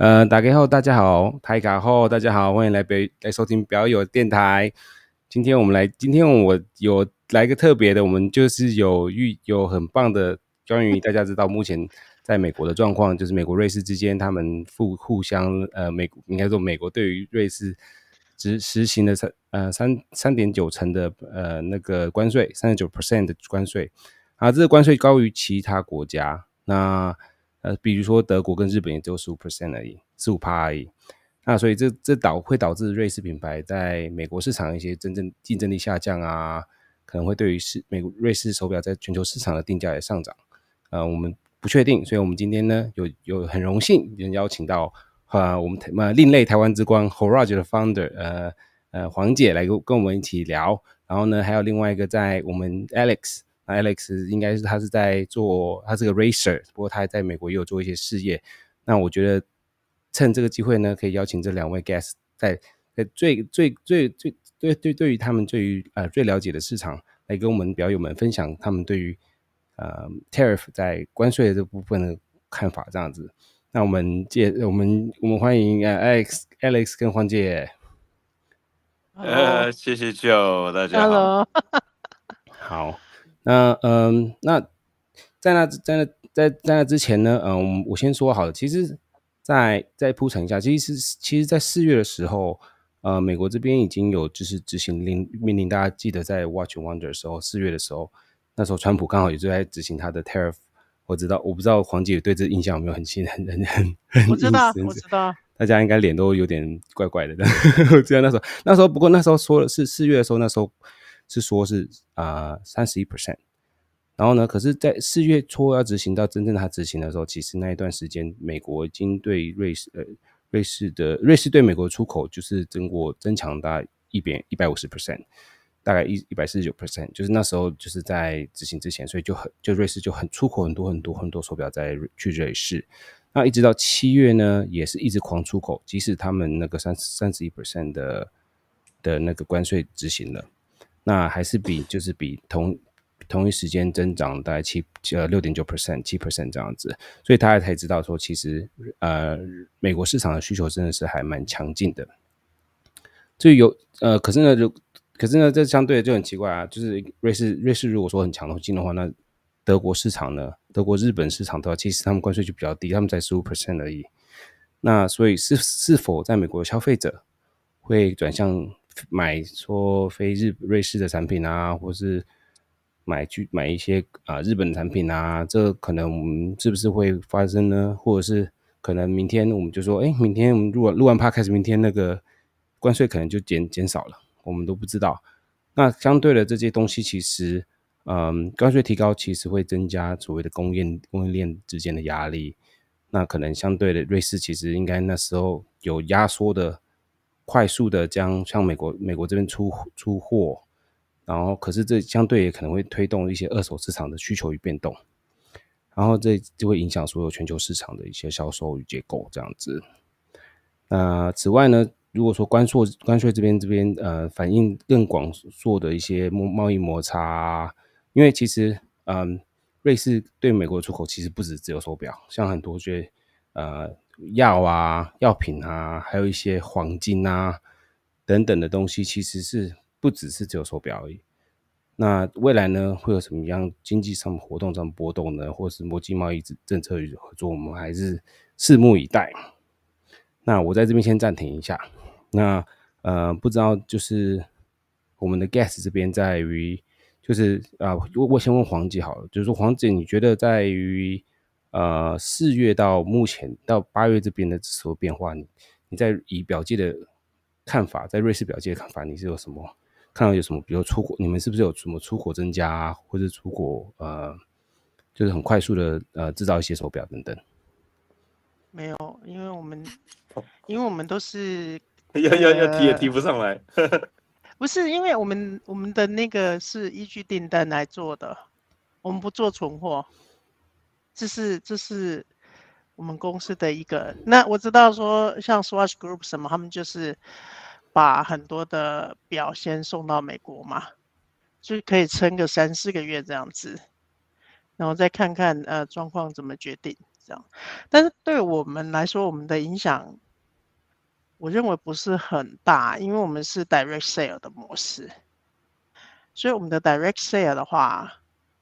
大家好，大家好，台卡后，大家好，欢迎来收听表友电台。今天我有来个特别的，我们就是有很棒的关于大家知道目前在美国的状况，就是美国瑞士之间他们互相应该说美国对于瑞士实行了3.9%的那个关税，39% 的关税。啊，这个关税高于其他国家。那比如说德国跟日本也只有15% 而已，15%而已。那所以这会导致瑞士品牌在美国市场一些真正竞争力下降啊，可能会对于瑞士手表在全球市场的定价也上涨。我们不确定，所以我们今天呢有很荣幸邀请到我们另类台湾之光 Horage 的 founder 黄姐来跟我们一起聊。然后呢还有另外一个在我们 Alex 应该是他是个 racer， 不过他在美国也有做一些事业。那我觉得趁这个机会呢，可以邀请这两位 guest 在对于他们最了解的市场，来跟我们表友们分享他们对于tariff 在关税的这部分的看法，这样子。那我们欢迎Alex 跟黄姐。 谢谢 Joe， 大家好。 Hello 好，那在那之前呢，我先说好了，其实再铺陈一下，其实在4月的时候，美国这边已经有就是执行命令，大家记得在 Watch and Wonder 的时候，4月的时候，那时候川普刚好也就在执行他的 tariff。我不知道黄姐对这印象有没有很我知道， 大家应该脸都有点怪怪的。我记得那时候，不过那时候说的是4月的时候，那时候是说是31%。然后呢，可是在4月初要执行到真正他执行的时候，其实那一段时间，美国已经对瑞士对美国出口就是增强大概150%，大概149%，就是那时候就是在执行之前，所以就瑞士就出口很多手表去瑞士。那一直到7月呢，也是一直狂出口，即使他们那个31% 的那个关税执行了，那还是比同一时间增长大概6.9%、7% 这样子，所以大家才知道说，其实美国市场的需求真的是还蛮强劲的。可是呢，这相对的就很奇怪啊，就是瑞士如果说很强劲的话，那德国市场呢，德国、日本市场的话，其实他们关税就比较低，他们才15% 而已。那所以是否在美国的消费者会转向买说非瑞士的产品啊，或是买一些日本的产品啊，这可能我们是不是会发生呢？或者是可能明天我们就说，明天我们录完 podcast， 明天那个关税可能就减少了，我们都不知道。那相对的这些东西，其实关税提高其实会增加所谓的供应链之间的压力。那可能相对的瑞士其实应该那时候有压缩的快速的向美国这边出货，然后可是这相对也可能会推动一些二手市场的需求与变动，然后这就会影响所有全球市场的一些销售与结构这样子。那此外呢，如果说关税这边反映更广阔的一些贸易摩擦，因为其实瑞士对美国的出口其实不只有手表，像很多药品啊，还有一些黄金啊等等的东西，其实是不只有手表而已。那未来呢，会有什么样经济上活动上波动呢？或是国际贸易政策与合作，我们还是拭目以待。那我在这边先暂停一下。那不知道就是我们的 guest 这边在于就是我先问黄姐好了，就是说黄姐，你觉得在于4月到目前到8月这边的所有变化，你在以表界的看法，在瑞士表界的看法，你是有什么看到有什么？比如出口，你们是不是有什么出口增加啊，或者出口就是很快速的制造一些手表等等？ 没有，因为我们都是要提也提不上来。 不是因为我们的那个是依据订单来做的，我们不做存货，这是我们公司的一个。那我知道说像 Swatch Group 什么，他们就是把很多的表先送到美国嘛，就可以撑个3-4个月这样子，然后再看看状况怎么决定。 这样。但是对我们来说，我们的影响，我认为不是很大，因为我们是 direct sale 的模式，所以我们的 direct sale 的话，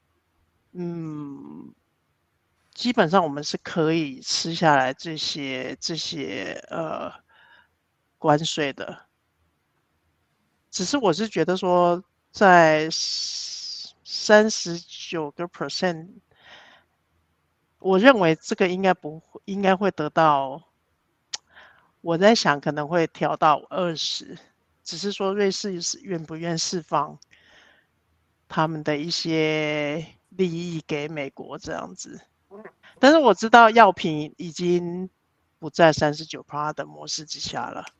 基本上我们是可以吃下来这些关税的。只是我是觉得说，在39%，我认为这个应该会得到，我在想可能会调到20%，只是说瑞士愿不愿释放他们的一些利益给美国这样子。但是我知道药品已经不在39%的模式之下了。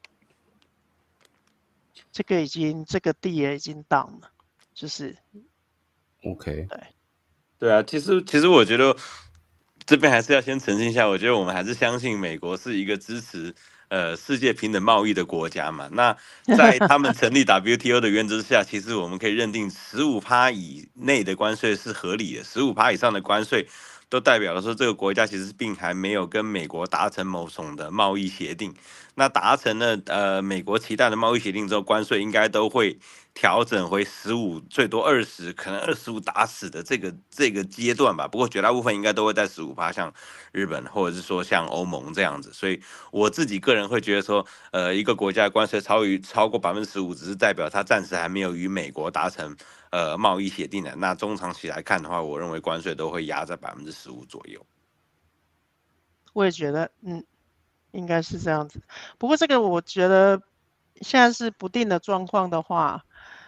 这个地也已经 down 了，就是 OK， 对啊，其实我觉得这边还是要先澄清一下，我觉得我们还是相信美国是一个支持世界平等贸易的国家嘛。那在他们成立 WTO 的原则下，其实我们可以认定15%以内的关税是合理的，15%以上的关税都代表了说这个国家其实并还没有跟美国达成某种的贸易协定。那达成了美国期待的贸易协定之后，关税应该都会调整回15%，最多20%，可能25%打死的这个阶段吧。不过绝大部分应该都会在15%，像日本或者是说像欧盟这样子。所以我自己个人会觉得说，一个国家的关税超过15%，只是代表它暂时还没有与美国达成贸易协定的。那中长期来看的话，我认为关税都会压在15%左右。 我也觉得，应该是这样子。不过这个我觉得现在是不定的状况的话，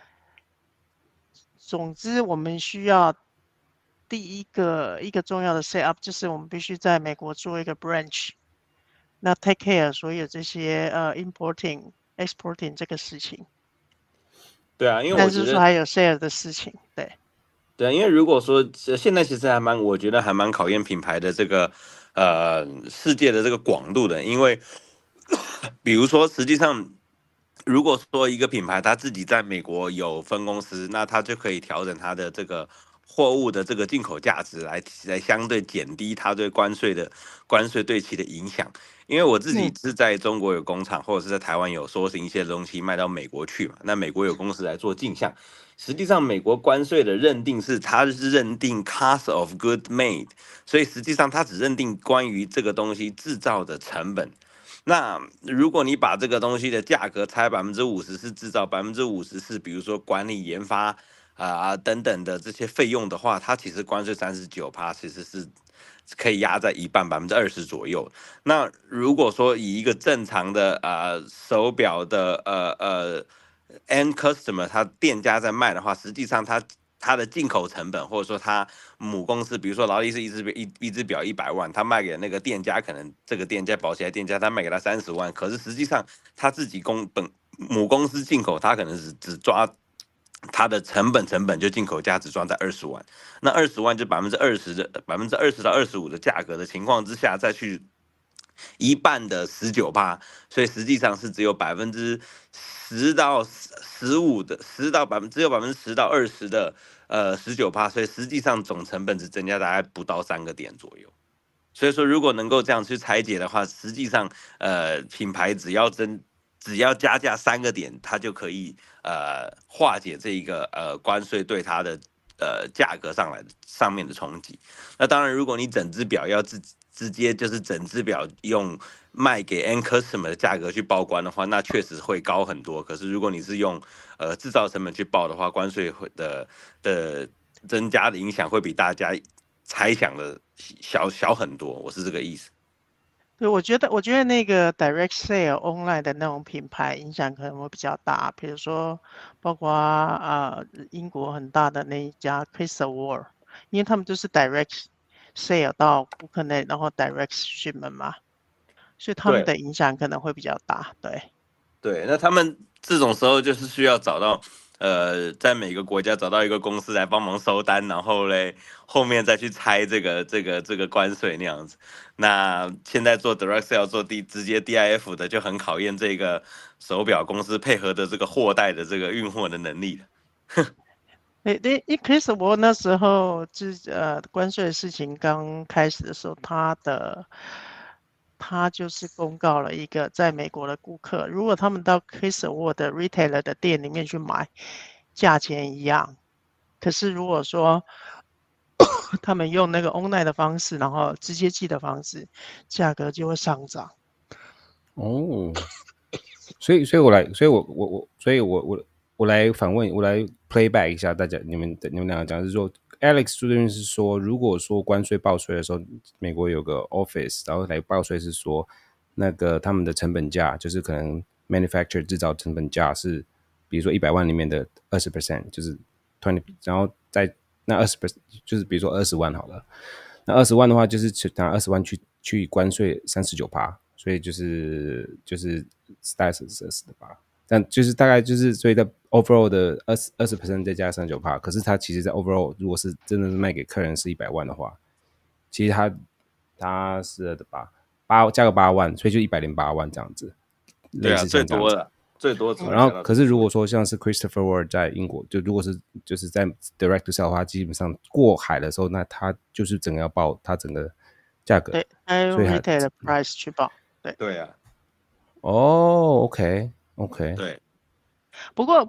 总之我们需要第一个重要的 set up 就是我们必须在美国做一个 branch， 那 take care 所有这些importing、exporting 这个事情。 对啊，因为但我觉得是说还有 sale 的事情，对。 对，因为如果说现在其实我觉得还蛮考验品牌的这个世界的这个广度的，因为比如说实际上，如果说一个品牌它自己在美国有分公司，那它就可以调整它的这个货物的这个进口价值来相对减低它对关税对其的影响。因为我自己是在中国有工厂，或者是在台湾有sourcing一些东西卖到美国去嘛，那美国有公司来做进项。实际上，美国关税的认定它是认定 cost of good made， 所以实际上它只认定关于这个东西制造的成本。那如果你把这个东西的价格拆50%是制造，50%是比如说管理、研发等等的这些费用的话，它其实关税39%其实是可以压在一半20%左右。那如果说以一个正常的手表的end customer， 他店家在卖的话，实际上它的进口成本，或者说它母公司，比如说劳力士一只表100万，他卖给那个店家，可能这个店家保起来店家，他卖给他30万，可是实际上他自己母公司进口，他可能只抓它的成本就进口价只抓在20万，那20万就20%到25%的价格的情况之下，再去一半的19%，所以实际上是只有10%到15%的只有10%到20%的19%，所以实际上总成本只增加大概不到3个点左右。所以说，如果能够这样去拆解的话，实际上品牌只要加价3个点，它就可以化解这一个关税对它的价格上面的冲击。那当然，如果你整只表要直接就是整只表用卖给 end customer 的价格去报关的话，那确实会高很多。可是如果你是用制造成本去报的话，关税的增加的影响会比大家猜想的小很多。我是这个意思。 对，我觉得那个 direct sale online 的那种品牌影响可能会比较大，比如说包括英国很大的那一家 Crystal Wall， 因为他们就是 direct sale 到顾客那，然后 direct shipment 嘛，所以他们的影响可能会比较大。 对，那他们这种时候就是需要找到在每个国家找到一个公司来帮忙收单，然后嘞后面再去拆这个关税那样子。那现在做 direct sale 直接 DIF 的就很考验这个手表公司配合的这个货代的这个运货的能力了。 其实我那时候关税的事情刚开始的时候，他就是公告了一个在美国的顾客，如果他们到 Chris Award 的 retailer 的店里面去买，价钱一样。可是如果说他们用那个 online 的方式，然后直接寄的方式，价格就会上涨。 哦，所以我来反问，我来 playback 一下大家，你们两个讲是说，Alex 这边是说，如果说关税报税的时候，美国有个 office，然后来报税是说，那个他们的成本价就是可能 manufacturer 制造成本价是，比如说100万里面的20%，就是20，然后在那20%，就是比如说20万好了，那20万的话就是拿20万去关税39%，所以就是大概是20%的吧。但就是大概就是所以在 overall 的20% 再加39%，可是它其实在 overall 如果是真的是卖给客人是100万的话，其实它是的吧，加个8万，所以就108万这样子，类对啊， 似像这样子。 最多只能加到。 然后可是如果说像是 Christopher Ward 在英国，就如果是就是在 direct to sell 的话，基本上过海的时候，那它就是整个要报它整个价格， 对，他用所以它 retail 的 price 去报。对， 对啊， 哦，OK， 对， 不过，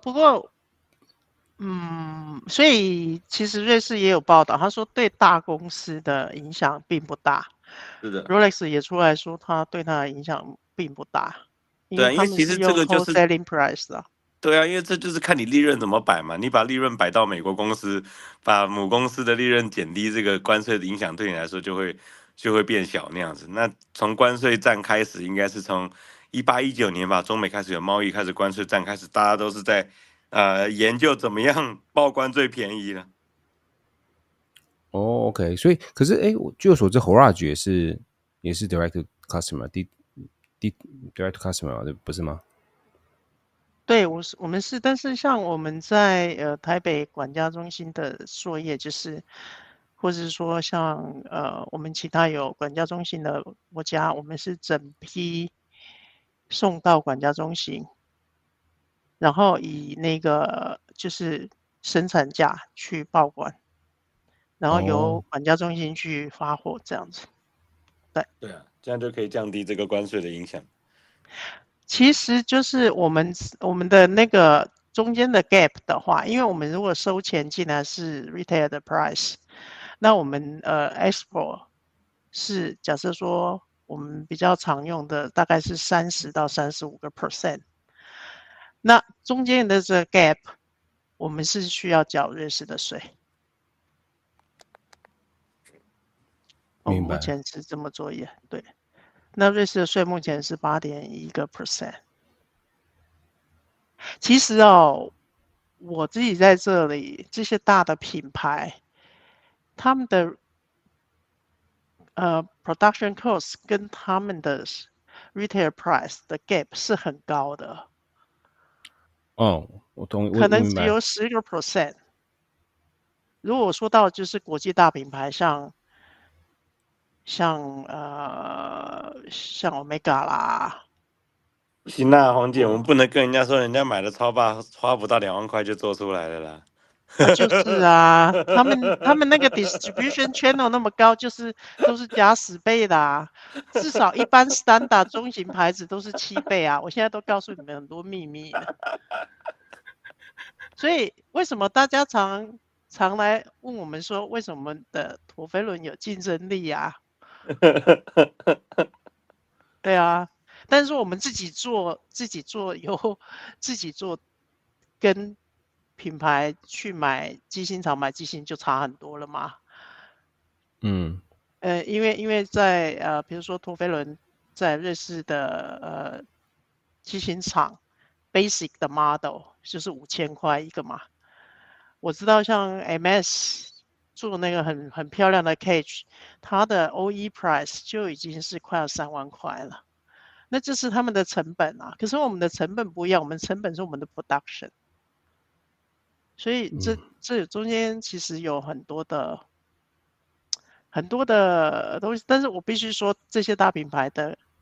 所以其实瑞士也有报道，他说对大公司的影响并不大。 是的， Rolex 也出来说，他对他的影响并不大，因对啊，因为他为其实这们是用个就是。 wholesaling price 啊。 对啊，因为这就是看你利润怎么摆嘛。你把利润摆到美国公司，把母公司的利润减低，这个关税的影响对你来说就会变小那样子。那从关税战开始，应该是从18、19年吧，中美开始有贸易，开始关税战开始，大家都是在研究怎么样报关最便宜了。 哦，OK，所以可是我据我所知，Horage 也是 direct to customer，direct to customer 不是吗？ 对，我们是，但是像我们在台北管家中心的作业，就是或者是说像我们其他有管家中心的国家，我们是整批送到管家中心，然后以那个就是生产价去报关，然后由哦， 管家中心去发货这样子。对， 对啊，这样就可以降低这个关税的影响。 其实就是我们的那个中间的 gap 的话，因为我们如果收钱进来是 retail 的 price，那我们export 是假设说我们比较常用的大概是30到35%，那中间的这个 gap 我们是需要缴瑞士的税。我们明白。 目前是这么作业，对。那瑞士的税目前是8.1%。其实我自己在这里，这些大的品牌，他们的production cost 跟他们的 retail price 的 gap 是很高的， 哦，我可能明白。 只有10%。如果说到就是国际大品牌，像 Omega 啦， 不行啦，黄姐，我们不能跟人家说人家买的超霸花不到2万块就做出来了啦。 就是啊，他们那个 distribution channel 那么高，就是都是加10倍的啊，至少一般 standard 中型牌子都是7倍啊。我现在都告诉你们很多秘密了，所以为什么大家常来问我们说，为什么我们的陀飞轮有竞争力啊？对啊，但是我们自己做自己做，跟品牌去买机芯厂买机芯就差很多了嘛。 嗯， 因为在比如说陀飞轮在瑞士的机芯厂 basic 的 model 就是5000块一个嘛。我知道像 MS 做那个很漂亮的 cage，它的 OE price 就已经是快要3万块了。那这是他们的成本啊，可是我们的成本不一样，我们成本是我们的 production，所以这中间其实有很多的东西，但是我必须说，这些大品牌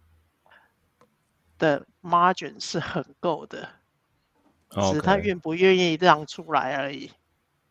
的 margin 是很够的，只是他 OK， 愿不愿意让出来而已。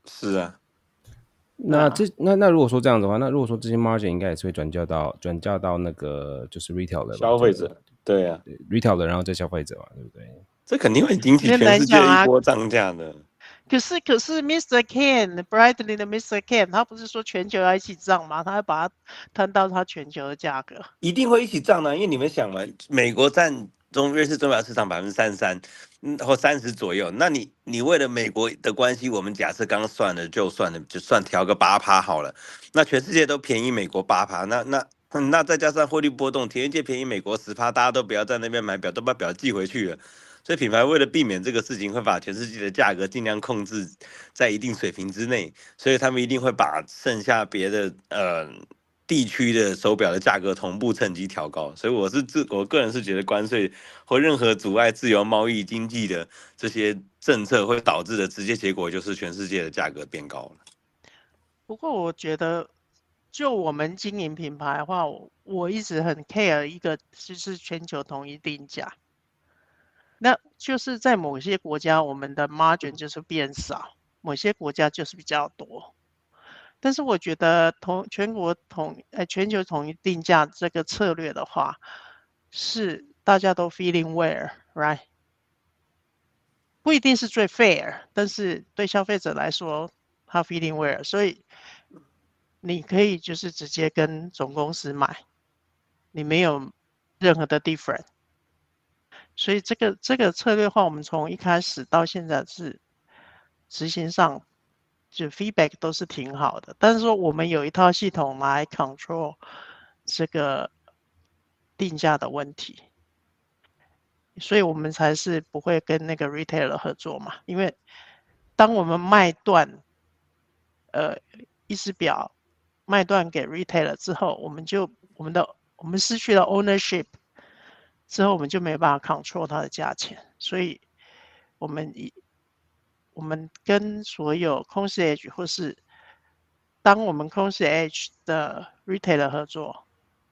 是啊， 那如果说这样的话，那如果说这些 margin 应该也是会转嫁到那个就是 retail 的吧， 消费者，对啊， retail 的，然后再消费者嘛，对不对？ 这肯定会引起很全世界难讲啊。 一波涨价的。 可是 Mr. Ken Bradley 的 Mr. Ken，他不是说全球要一起涨吗？他要把它摊到他全球的价格。 一定会一起涨的，因为你们想嘛，美国占瑞士钟表市场33%，或30左右。那你为了美国的关系，我们假设刚算了就算调个8%好了，那全世界都便宜美国8%，那再加上汇率波动，全世界便宜美国10%，大家都不要在那边买表，都把表寄回去了。所以品牌为了避免这个事情，会把全世界的价格尽量控制在一定水平之内，所以他们一定会把剩下别的地区的手表的价格同步趁机调高。所以我个人是觉得关税或任何阻碍自由贸易经济的这些政策会导致的直接结果就是全世界的价格变高了。 不过我觉得，就我们经营品牌的话，我一直很 care 一个就是全球统一定价。那就是在某些国家，我们的 margin 就是变少，某些国家就是比较多。但是我觉得全球统一定价这个策略的话，是大家都 feeling well，right？不一定是最 fair，但是对消费者来说，他 feeling well，所以你可以就是直接跟总公司买，你没有任何的 different。所以这个策略化，我们从一开始到现在是执行上，就 feedback 都是挺好的。但是说我们有一套系统来 control 这个定价的问题，所以我们才是不会跟那个 retailer 合作嘛。因为当我们卖断意思表卖断给 retailer 之后，我们失去了 ownership。之后我们就没办法 control 它的价钱，所以我们跟所有 concierge 或是当我们 concierge 的 retailer 合作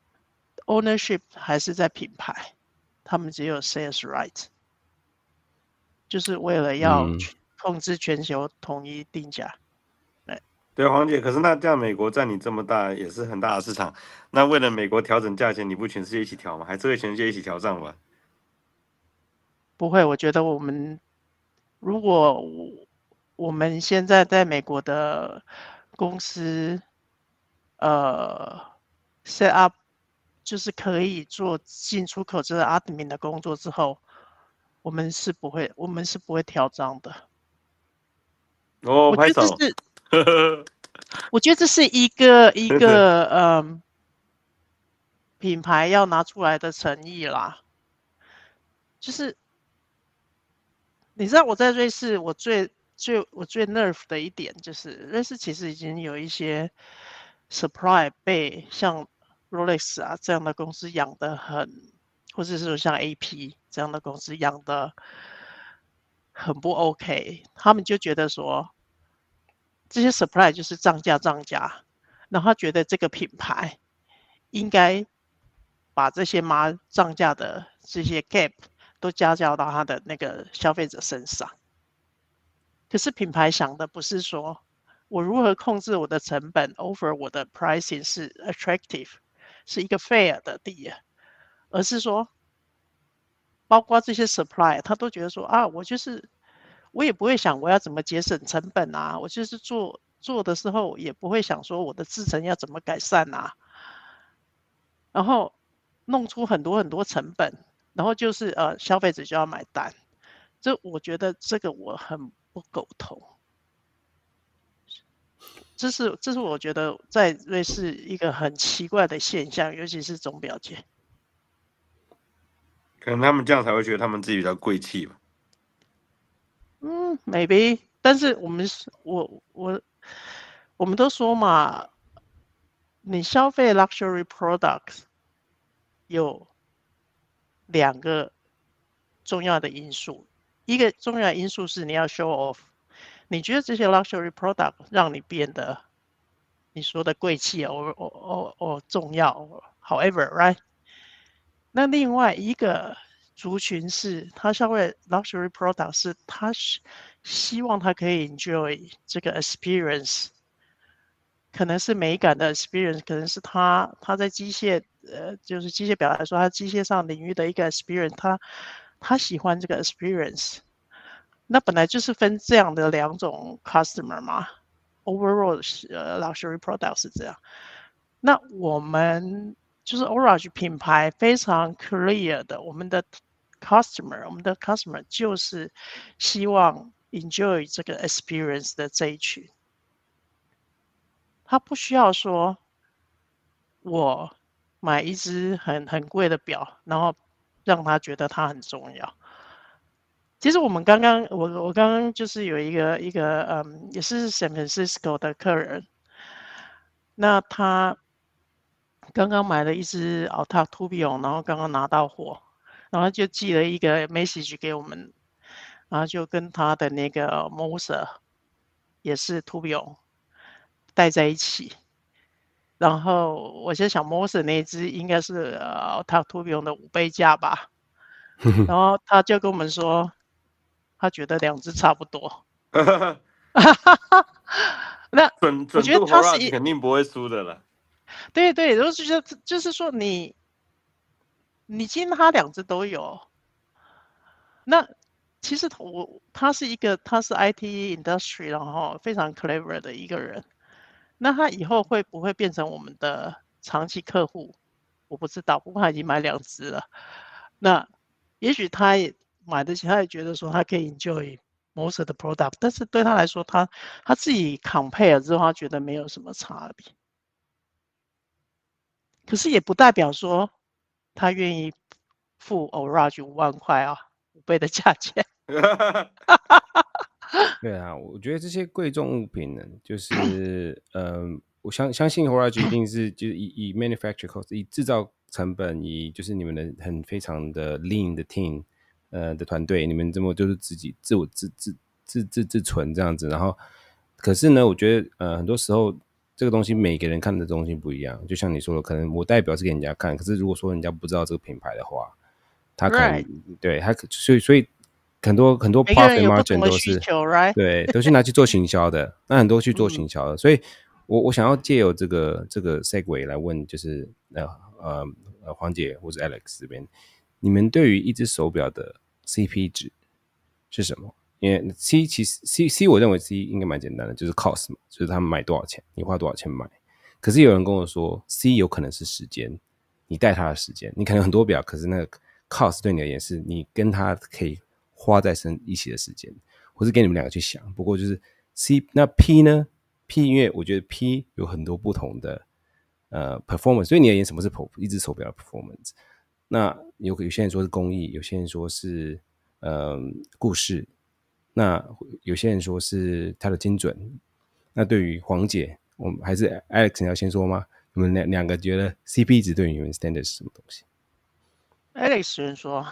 ，ownership 还是在品牌，他们只有 sales right，就是为了要控制全球统一定价。 对，黄姐，可是那这样美国占你这么大，也是很大的市场。那为了美国调整价钱，你不全世界一起调吗？还是会全世界一起调账吧？ 不会，我觉得如果我们现在在美国的公司set up 就是可以做进出口这个 admin 的工作之后，我们是不会调账的。 哦， 我觉拍手。 得这是，我觉得这是一个品牌要拿出来的诚意啦。就是你知道我在瑞士，我最 nerve 的一点就是瑞士其实已经有一些 supply 被像 Rolex 啊这样的公司养得很，或者是说像 AP 这样的公司养得很不 OK，他们就觉得说这些 supply 就是涨价，然后他觉得这个品牌应该把这些涨价的这些 gap 都加交到他的那个消费者身上。可是品牌想的不是说我如何控制我的成本 over 我的 pricing 是 attractive， 是一个 fair 的deal，而是说包括这些 supply， 他都觉得说啊，我也不会想我要怎么节省成本啊，我就是做的时候也不会想说我的制程要怎么改善啊，然后弄出很多很多成本，然后就是消费者就要买单，我觉得这个我很不苟同。这是我觉得在瑞士一个很奇怪的现象，尤其是钟表界。 可能他们这样才会觉得他们自己比较贵气吧。 maybe， 但是我们都说嘛，你消费 luxury products 有2个重要的因素，一个重要的因素是你要 show off， 你觉得这些 luxury product 让你变得你说的贵气重要 ，however right？ 那另外一个族群是他消费 luxury product 是他希望他可以 enjoy 这个 experience， 可能是美感的 experience， 可能是他在机械就是机械表来说，他机械上领域的一个 experience， 他喜欢这个 experience。那本来就是分这样的两种 customer 嘛 ，overall luxury product 是这样。那我们就是 Orage 品牌非常 clear 的，我们的 customer 就是希望 enjoy 这个 experience 的这一群，他不需要说我买一只很贵的表，然后让他觉得它很重要。其实我们我刚刚就是有一个也是 San Francisco 的客人，那他刚刚买了一只 Alta Tourbillon， 然后刚刚拿到货，然后就寄了一个 message 给我们，然后就跟他的那个 Moser 也是 Tourbillon 带在一起。然后我就想 Moser 那一只应该是Alta Tourbillon 的5倍价吧，然后他就跟我们说，他觉得2只差不多。那准我觉得度 Horage 肯定不会输的了。 对，就是说你今天他2只都有，那其实他是IT industry， 然后非常 clever 的一个人。那他以后会不会变成我们的长期客户，我不知道。不过他已经买2只了，那也许他也买得起，他也觉得说他可以 enjoy most of the product， 但是对他来说，他自己 compare 之后，他觉得没有什么差别。可是也不代表说他愿意付 Orage 5万块啊，5倍的价钱。 对啊，我觉得这些贵重物品呢，就是我相信 Horage 一定是就是以 manufacture cost， 以制造成本，以就是你们的非常的 lean 的 team 的团队，你们这么就是自己自存这样子，然后可是呢，我觉得很多时候这个东西每个人看的东西不一样，就像你说的，可能我代表是给人家看，可是如果说人家不知道这个品牌的话，他可能、对他所以很多 profit margin 都是、 right? 对，都是拿去做行销的，那很多去做行销的，所以我想要借由这个 segue 来问，就是黄姐或者 Alex 这边，你们对于一只手表的 CP 值是什么？因为 C 我认为 C 应该蛮简单的，就是 cost 嘛，就是他们买多少钱，你花多少钱买。可是有人跟我说 C 有可能是时间，你带他的时间，你可能很多表，可是那个 cost 对你而言是你跟他可以花在一起的时间，或是给你们2个去想。不过就是 C， 那 P 呢 ？P 因为我觉得 P 有很多不同的performance， 所以你而言什么是一只手表的 performance？ 那有些人说是工艺，有些人说是故事，那有些人说是它的精准。那对于黄姐，我们还是 Alex 你要先说吗？你们两个觉得 CP 值对于你们 standard 是什么东西 ？Alex 先说。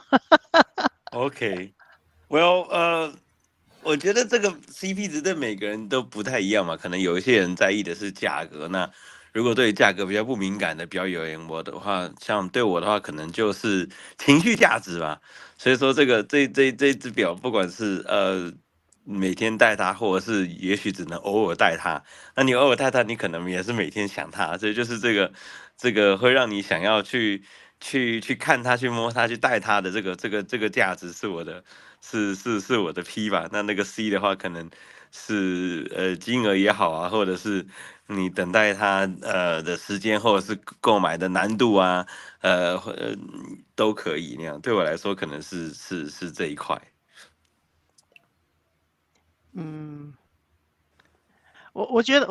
OK，Well，我觉得这个 CP 值对每个人都不太一样嘛，可能有一些人在意的是价格。那如果对价格比较不敏感的表友言我的话，像对我的话，可能就是情绪价值吧。所以说这只表，不管是每天戴它，或者是也许只能偶尔戴它。那你偶尔戴它，你可能也是每天想它，所以就是这个会让你想要去看它、去摸它、去戴它的这个价值是我的是我的 P 吧。那个 C 的话，可能是金额也好啊，或者是你等待它的时间，或者是购买的难度啊，都可以那样。对我来说，可能是这一块。 我觉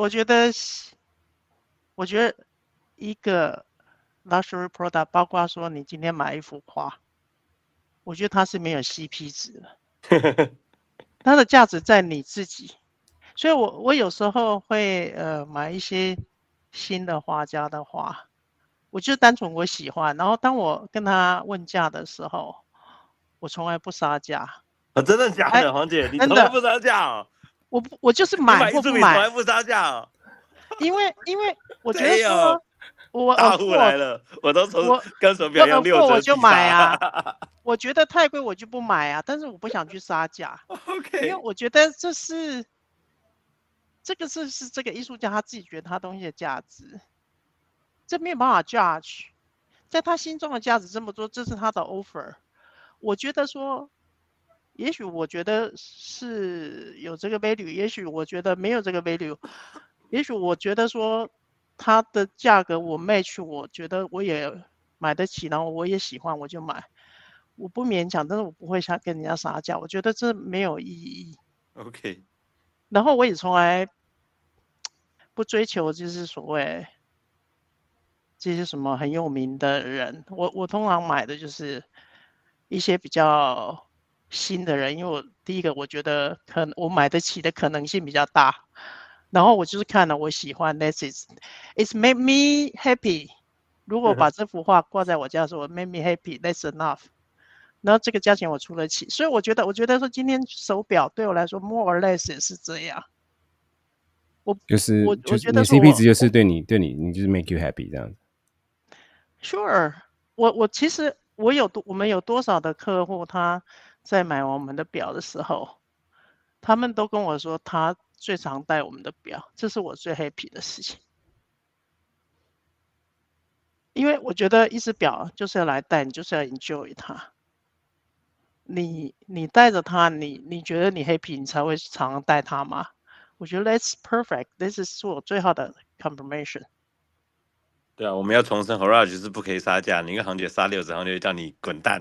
得一个 luxury product， 包括说你今天买一幅画，我觉得它是没有 CP 值的，它的价值在你自己。所以我有时候会买一些新的画家的画，我就单纯我喜欢，然后当我跟他问价的时候，我从来不杀价。 真的假的，黄姐？你从来不杀价哦？ 我就是买或不买， 你从来不杀价哦？ 因为我觉得说，我大户来了，我都从跟手表一样6折我就买啊， 我觉得太贵我就不买啊，但是我不想去杀价，因为 OK， 我觉得这个是这个艺术家他自己觉得他东西的价值，这没有办法 judge，在他心中的价值这么多，这是他的 offer。我觉得说，也许我觉得是有这个 value，也许我觉得没有这个 value，也许我觉得说它的价格我 match，我觉得我也买得起，然后我也喜欢，我就买。我不勉强，但是我不会想跟人家杀价，我觉得这没有意义。 OK， 然后我也从来不追求就是所谓这些什么很有名的人，我通常买的就是一些比较新的人，因为我第一个我觉得我买得起的可能性比较大，然后我就是看了我喜欢 it's made me happy。如果把这幅画挂在我家的时候 made me happy that's enough。然后这个价钱我出得起，所以我觉得说今天手表对我来说 more or less 也是这样。 就是我觉你的得说 CP 值就是对你你就是 make you happy 这样子。 Sure，我其实我们有多少的客户他在买我们的表的时候，他们都跟我说他最常戴我们的表，这是我最 happy 的事情。因为我觉得一只表就是要来戴，你就是要 enjoy 它。你戴着它，你觉得你 happy，你才会常常戴它吗？我觉得 that's perfect，this is 我最好的 confirmation。 对啊，我们要重申 Horage 是不可以杀价，你一个行姐杀60，行姐就叫你滚蛋。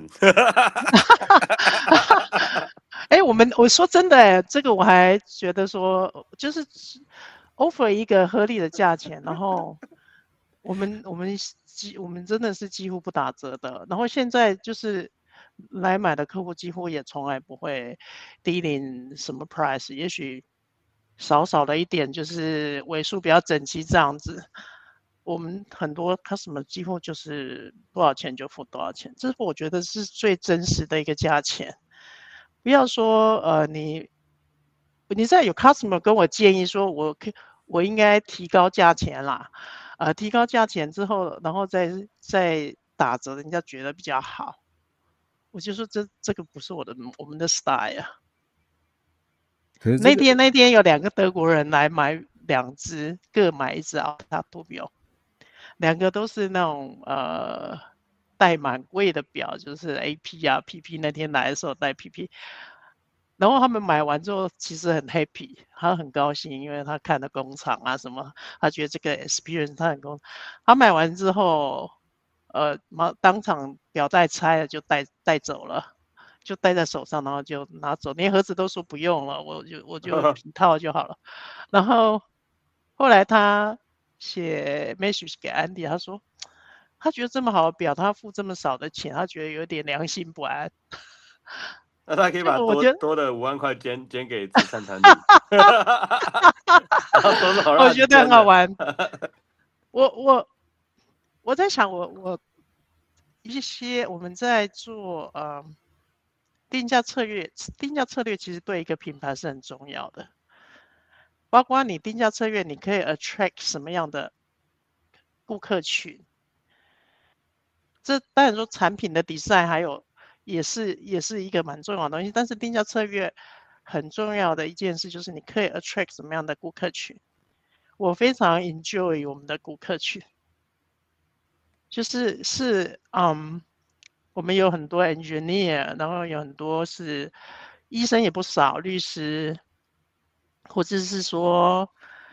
哎，我说真的，哎，这个我还觉得说，就是 offer 一个合理的价钱，然后我们真的是几乎不打折的，然后现在就是来买的客户几乎也从来不会低临什么 price，也许少少的一点就是尾数比较整齐这样子。我们很多 customer 几乎就是多少钱就付多少钱，这是我觉得是最真实的一个价钱。不要说你在有 customer 跟我建议说我应该提高价钱啦，提高价钱之后，然后再打折，人家觉得比较好。我就说这个不是我们的 style 啊。 可是这个那天有2个德国人来买2只，各买1只Alta图表，2个都是那种带蛮贵的表，就是 AP 啊 PP。那天来的时候带 PP，然后他们买完之后其实很 happy，他很高兴，因为他看了工厂啊什么，他觉得这个 experience 他很高。他买完之后，当场表带拆了就带走了。就戴在手上，然后就拿走，连盒子都说不用了，我就皮套就好了。然后后来他写 message 给安迪，他说他觉得这么好的表，他付这么少的钱，他觉得有点良心不安。 那他可以把我觉得多的5万块捐给慈善团体，然后都是 Horage 我觉得很好玩。 捐的。 我在想，我一些我们在做定价策略其实对一个品牌是很重要的，包括你定价策略，你可以 attract 什么样的顾客群。这当然说产品的 design 还有也是一个蛮重要的东西，但是定价策略很重要的一件事就是你可以 attract 什么样的顾客群。我非常 enjoy 我们的顾客群，就是我们有很多 engineer， 然后有很多是医生也不少，律师，或者是说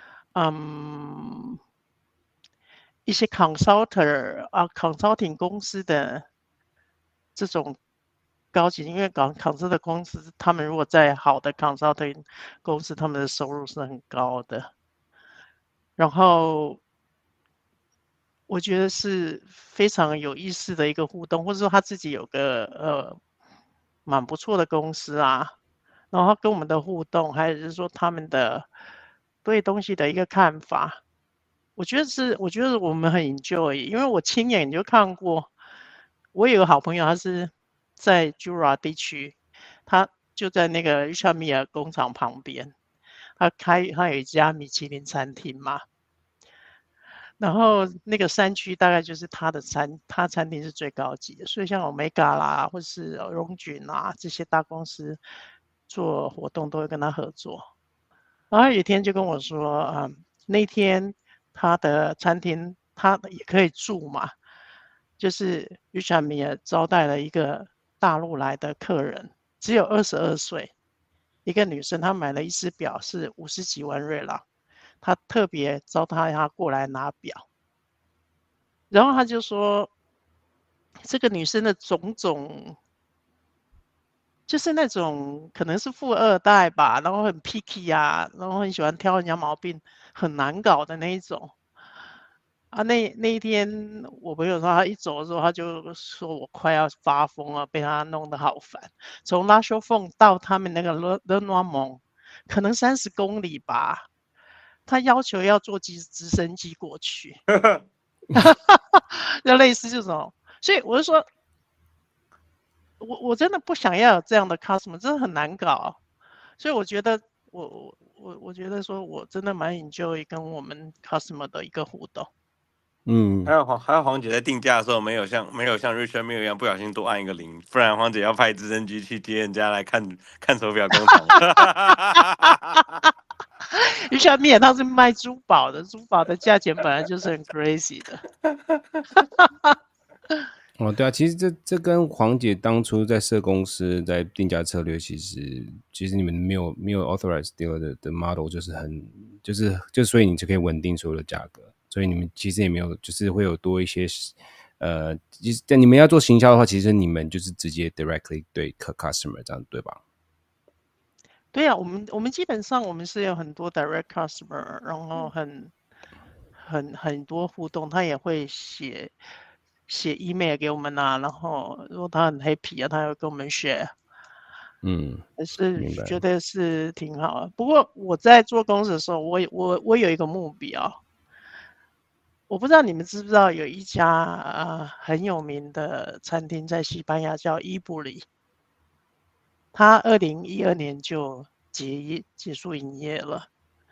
一些 consulting 公司的这种高级，因为consulting 公司他们如果在好的 consulting 公司，他们的收入是很高的。然后我觉得是非常有意思的一个互动，或者说他自己有个蛮不错的公司啊，然后跟我们的互动，还有就是说他们的对东西的一个看法，我觉得我们很 enjoy，因为我亲眼就看过，我有个好朋友，他是在 Jura 地区，他就在那个 Richard Mille 工厂旁边，他有一家米其林餐厅嘛。 然后那个山区大概就是他餐厅是最高级的，所以像 Omega 啦，或是荣军啊这些大公司做活动都会跟他合作。然后有一天就跟我说，那天他的餐厅他也可以住嘛，就是Richard Mille招待了一个大陆来的客人，只有22岁，一个女生，她买了一只表是50几万瑞郎，她特别招待她过来拿表，然后他就说，这个女生的种种，就是那种可能是富二代吧，然后很 picky 啊，然后很喜欢挑人家毛病，很难搞的那一种。那一天我朋友说他一走的时候，他就说我快要发疯了，被他弄得好烦。从拉修凤到他们那个勒诺蒙，可能30公里吧，他要求要坐直升机过去，就类似这种。所以我就说，我真的不想要有这样的 customer， 真的很难搞。所以我觉得我觉得说我真的蛮 enjoy 跟我们 customer 的一个互动。 还有黄姐在定价的时候没有像 Richard Mille 一样不小心多按一个0，不然黄姐要派直升机去接人家来看手表工厂。 Richard Mille 他是卖珠宝的，珠宝的价钱本来就是很 crazy 的。 对啊，其实这跟黄姐当初在设公司在定价策略，其实你们没有 authorized dealer 的 model 就是所以你就可以稳定所有的价格，所以你们其实也没有就是会有多一些其实你们要做行销的话，其实你们就是直接 directly 对 customer 这样对吧？ 对啊，我们基本上我们是有很多 direct customer， 然后很多互动，他也会写 email 给我们啊，然后如果他很 happy 啊，他会跟我们 share。还是觉得是挺好的。不过我在做公司的时候，我有一个目标，我不知道你们知不知道有一家很有名的餐厅在西班牙叫伊布里，它2012年就结束营业了。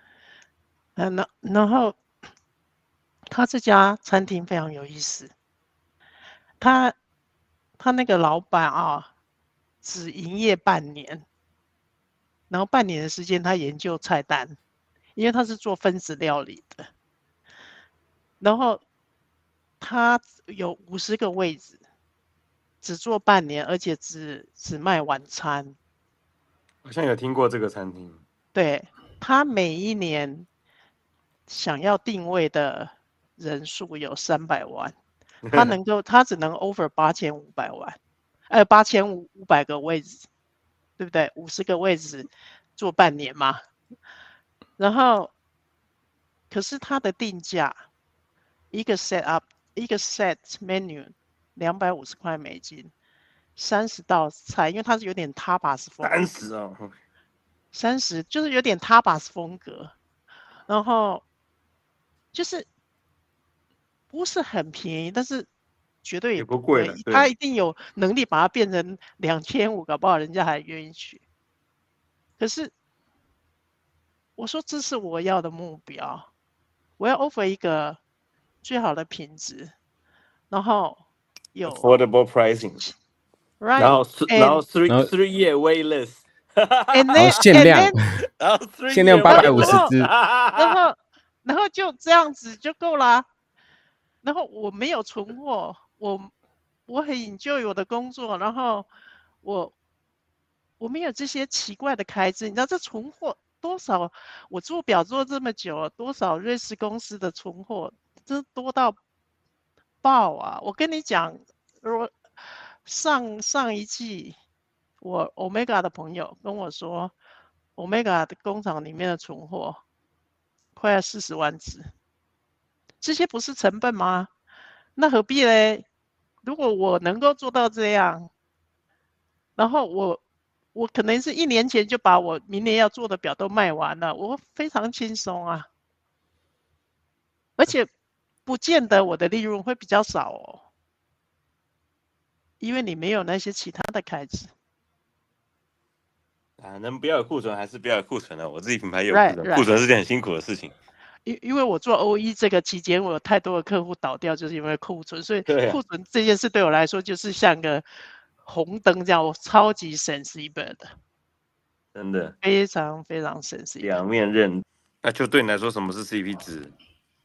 然后他这家餐厅非常有意思，他那个老板啊，只营业半年，然后半年的时间他研究菜单，因为他是做分子料理的，然后他有50个位置，只做半年，而且只卖晚餐。 好像有听过这个餐厅。 对，他每一年想要定位的人数有300万，他只能 over 8500万，8500个位置，对不对？50个位置做半年嘛。然后，可是他的定价，一个 set menu 250块美金，30道菜，因为它是有点 tapas 风格。 30哦 ，30就是有点 tapas 风格，然后就是不是很便宜，但是绝对也不贵，他一定有能力把它变成2500，搞不好人家还愿意去。可是我说这是我要的目标，我要 offer 一个最好的品质，然后有 affordable pricing， right， 然后 three year wait list， 然后限量， 然后限量850只， 然后就这样子就够了。然后我没有存货，我很 enjoy 我的工作，然后我没有这些奇怪的开支。你知道这存货多少？我做表做这么久，多少瑞士公司的存货，这多到爆啊！我跟你讲，上一季我 Omega 的朋友跟我说，Omega 的工厂里面的存货快要40万只。这些不是成本吗？那何必嘞？如果我能够做到这样，然后我可能是1年前就把我明年要做的表都卖完了，我非常轻松啊，而且不见得我的利润会比较少哦，因为你没有那些其他的开支。 能不要有库存还是不要有库存的，我自己品牌也有库存，库存是件很辛苦的事情。 因为我做 OE 这个期间，我有太多的客户倒掉，就是因为库存，所以对啊库存这件事对我来说就是像个红灯这样，我超级 sensible 的， 真的非常非常 sensible。 两面刃。那就对你来说，什么是 CP 值？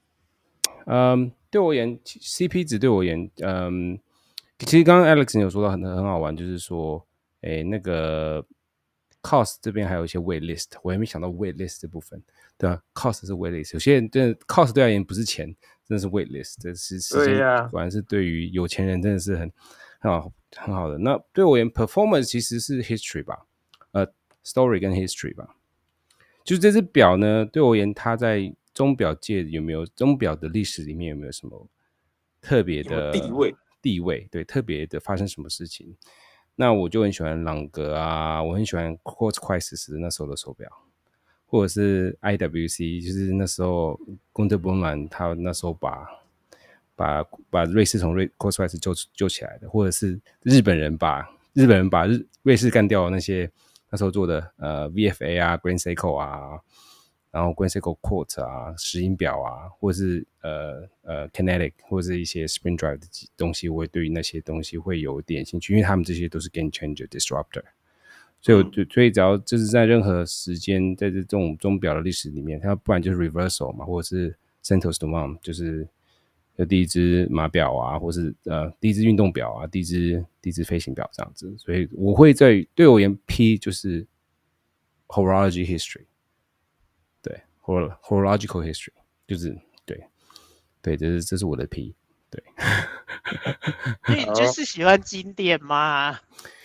对我而言，CP 值对我而言，其实刚刚 Alex 有说到很好玩，就是说，那个 cost 这边还有一些 wait list， 我还没想到 wait list 这部分，对啊 cost 是 wait list， 有些人真的 cost 对他而言不是钱，真的是 wait list， 这是时间，果然是对于有钱人真的是很好的。那对我而言 performance 其实是 history 吧，story 跟 history 吧。就是这只表呢，对我而言，它在钟表界有没有钟表的历史里面有没有什么特别的地位？对，特别的发生什么事情？那我就很喜欢朗格啊，我很喜欢 Quartz Crisis 那时候的手表，或者是 IWC， 就是那时候贡特波兰他那时候把瑞士从Quartz Crisis 救起来的，或者是日本人把瑞士干掉的那些。那时候做的VFA 啊 Grand Seiko 啊，然后 Grand Seiko Quartz 啊石英表啊，或者是Kinetic 或者是一些 Spring Drive 的东西，我会对于那些东西会有点兴趣，因为他们这些都是 Game Changer Disruptor， 所以只要就是在任何时间在这种钟表的历史里面，它不然就是 Reversal 嘛，或者是 Santos Dumont， 就是第一只码表啊，或是第一只运动表啊，第一只飞行表这样子，所以我会对我而言 P 就是 horology history， 对 horological history 就是对，这是我的 P， 对。 所以你就是喜欢经典嘛？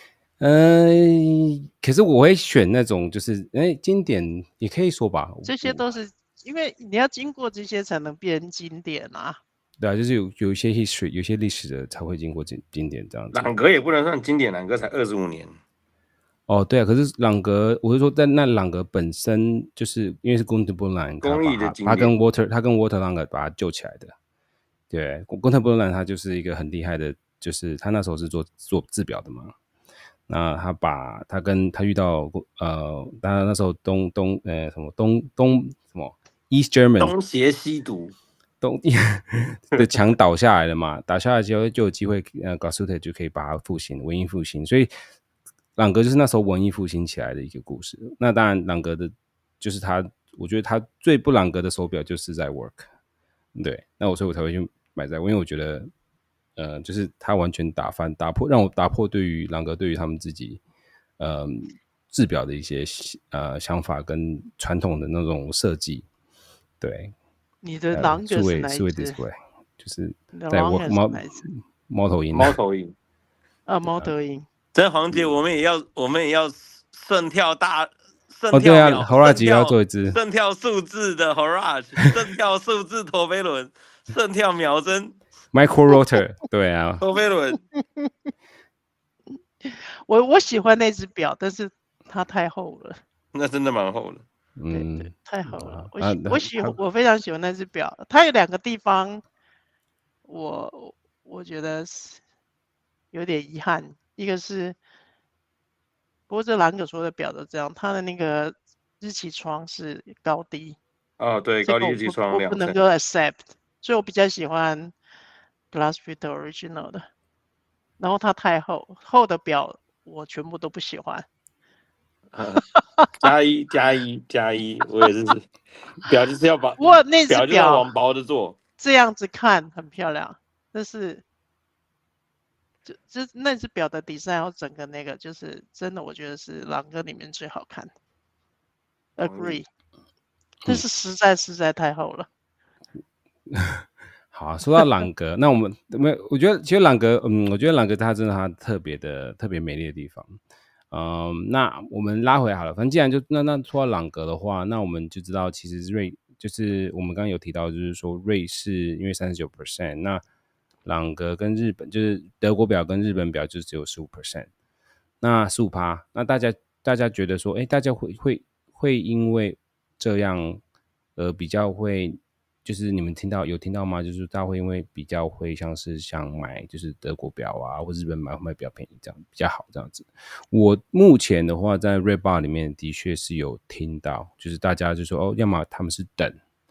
可是我会选那种就是经典也可以说吧， 这些都是因为你要经过这些才能变成经典啊。 对啊，就是有一些 history， 有些历史的才会经过经典这样子。 朗格也不能算经典，朗格才25年。 哦，对啊，可是朗格，我是说，在那朗格本身就是因为是贡特波兰， 工艺的经典， 他跟 Walter Langer 把他救起来的。对，贡特波兰他就是一个很厉害的，就是他那时候是做制表的嘛。那他遇到当然那时候东 East German 东邪西毒。 的墙倒下来了嘛，倒下来之后就有机会Glashütte 就可以把它复兴，文艺复兴，所以朗格就是那时候文艺复兴起来的一个故事。那当然朗格的就是我觉得他最不朗格的手表就是在 Work， 对，所以我才会去买在，因为我觉得就是他完全让我打破对于朗格对于他们自己制表的一些想法跟传统的那种设计，对。 你的朗格是哪一只？ display 就是在猫头鹰。 猫头鹰猫头鹰。 真黄姐，我们也要顺跳对啊 ，Horage 要做一只顺跳数字的 Horage， 顺跳数字陀飞轮，顺跳秒针 Micro Rotor， 对啊， 陀飞轮。 我喜欢那只表，但是它太厚了。 那真的蛮厚的。 对，太好了。我非常喜欢那只表，它有2个地方，我觉得是有点遗憾。一个是，不过这朗格说的表都这样，它的那个日期窗是高低。 哦，对，高低日期窗我不能够 accept， 所以我比较喜欢 Glashütte Original 的。然后它太厚的表，我全部都不喜欢。 加一，我也是。表就是要把， 我那只表就是要往薄的做， 这样子看很漂亮，但是那只表的 design 和整个那个就是真的，我觉得是朗格里面最好看的。agree，但是实在太厚了。 好，说到朗格，那我觉得其实朗格，我觉得朗格它真的它特别美丽的地方。那我们拉回好了，反正既然就那说到朗格的话，那我们就知道其实就是我们刚刚有提到，就是说瑞士因为 39%， 那朗格跟日本就是德国表跟日本表就只有 15%， 那 15%， 那大家觉得说，大家会因为这样比较会。就是你们有听到吗？就是大家会因为比较会像买就是德国表啊，或日本买比较便宜，这样比较好这样子。我目前的话，在 Red Bar 里面的确是有听到，就是大家就说要么他们是等，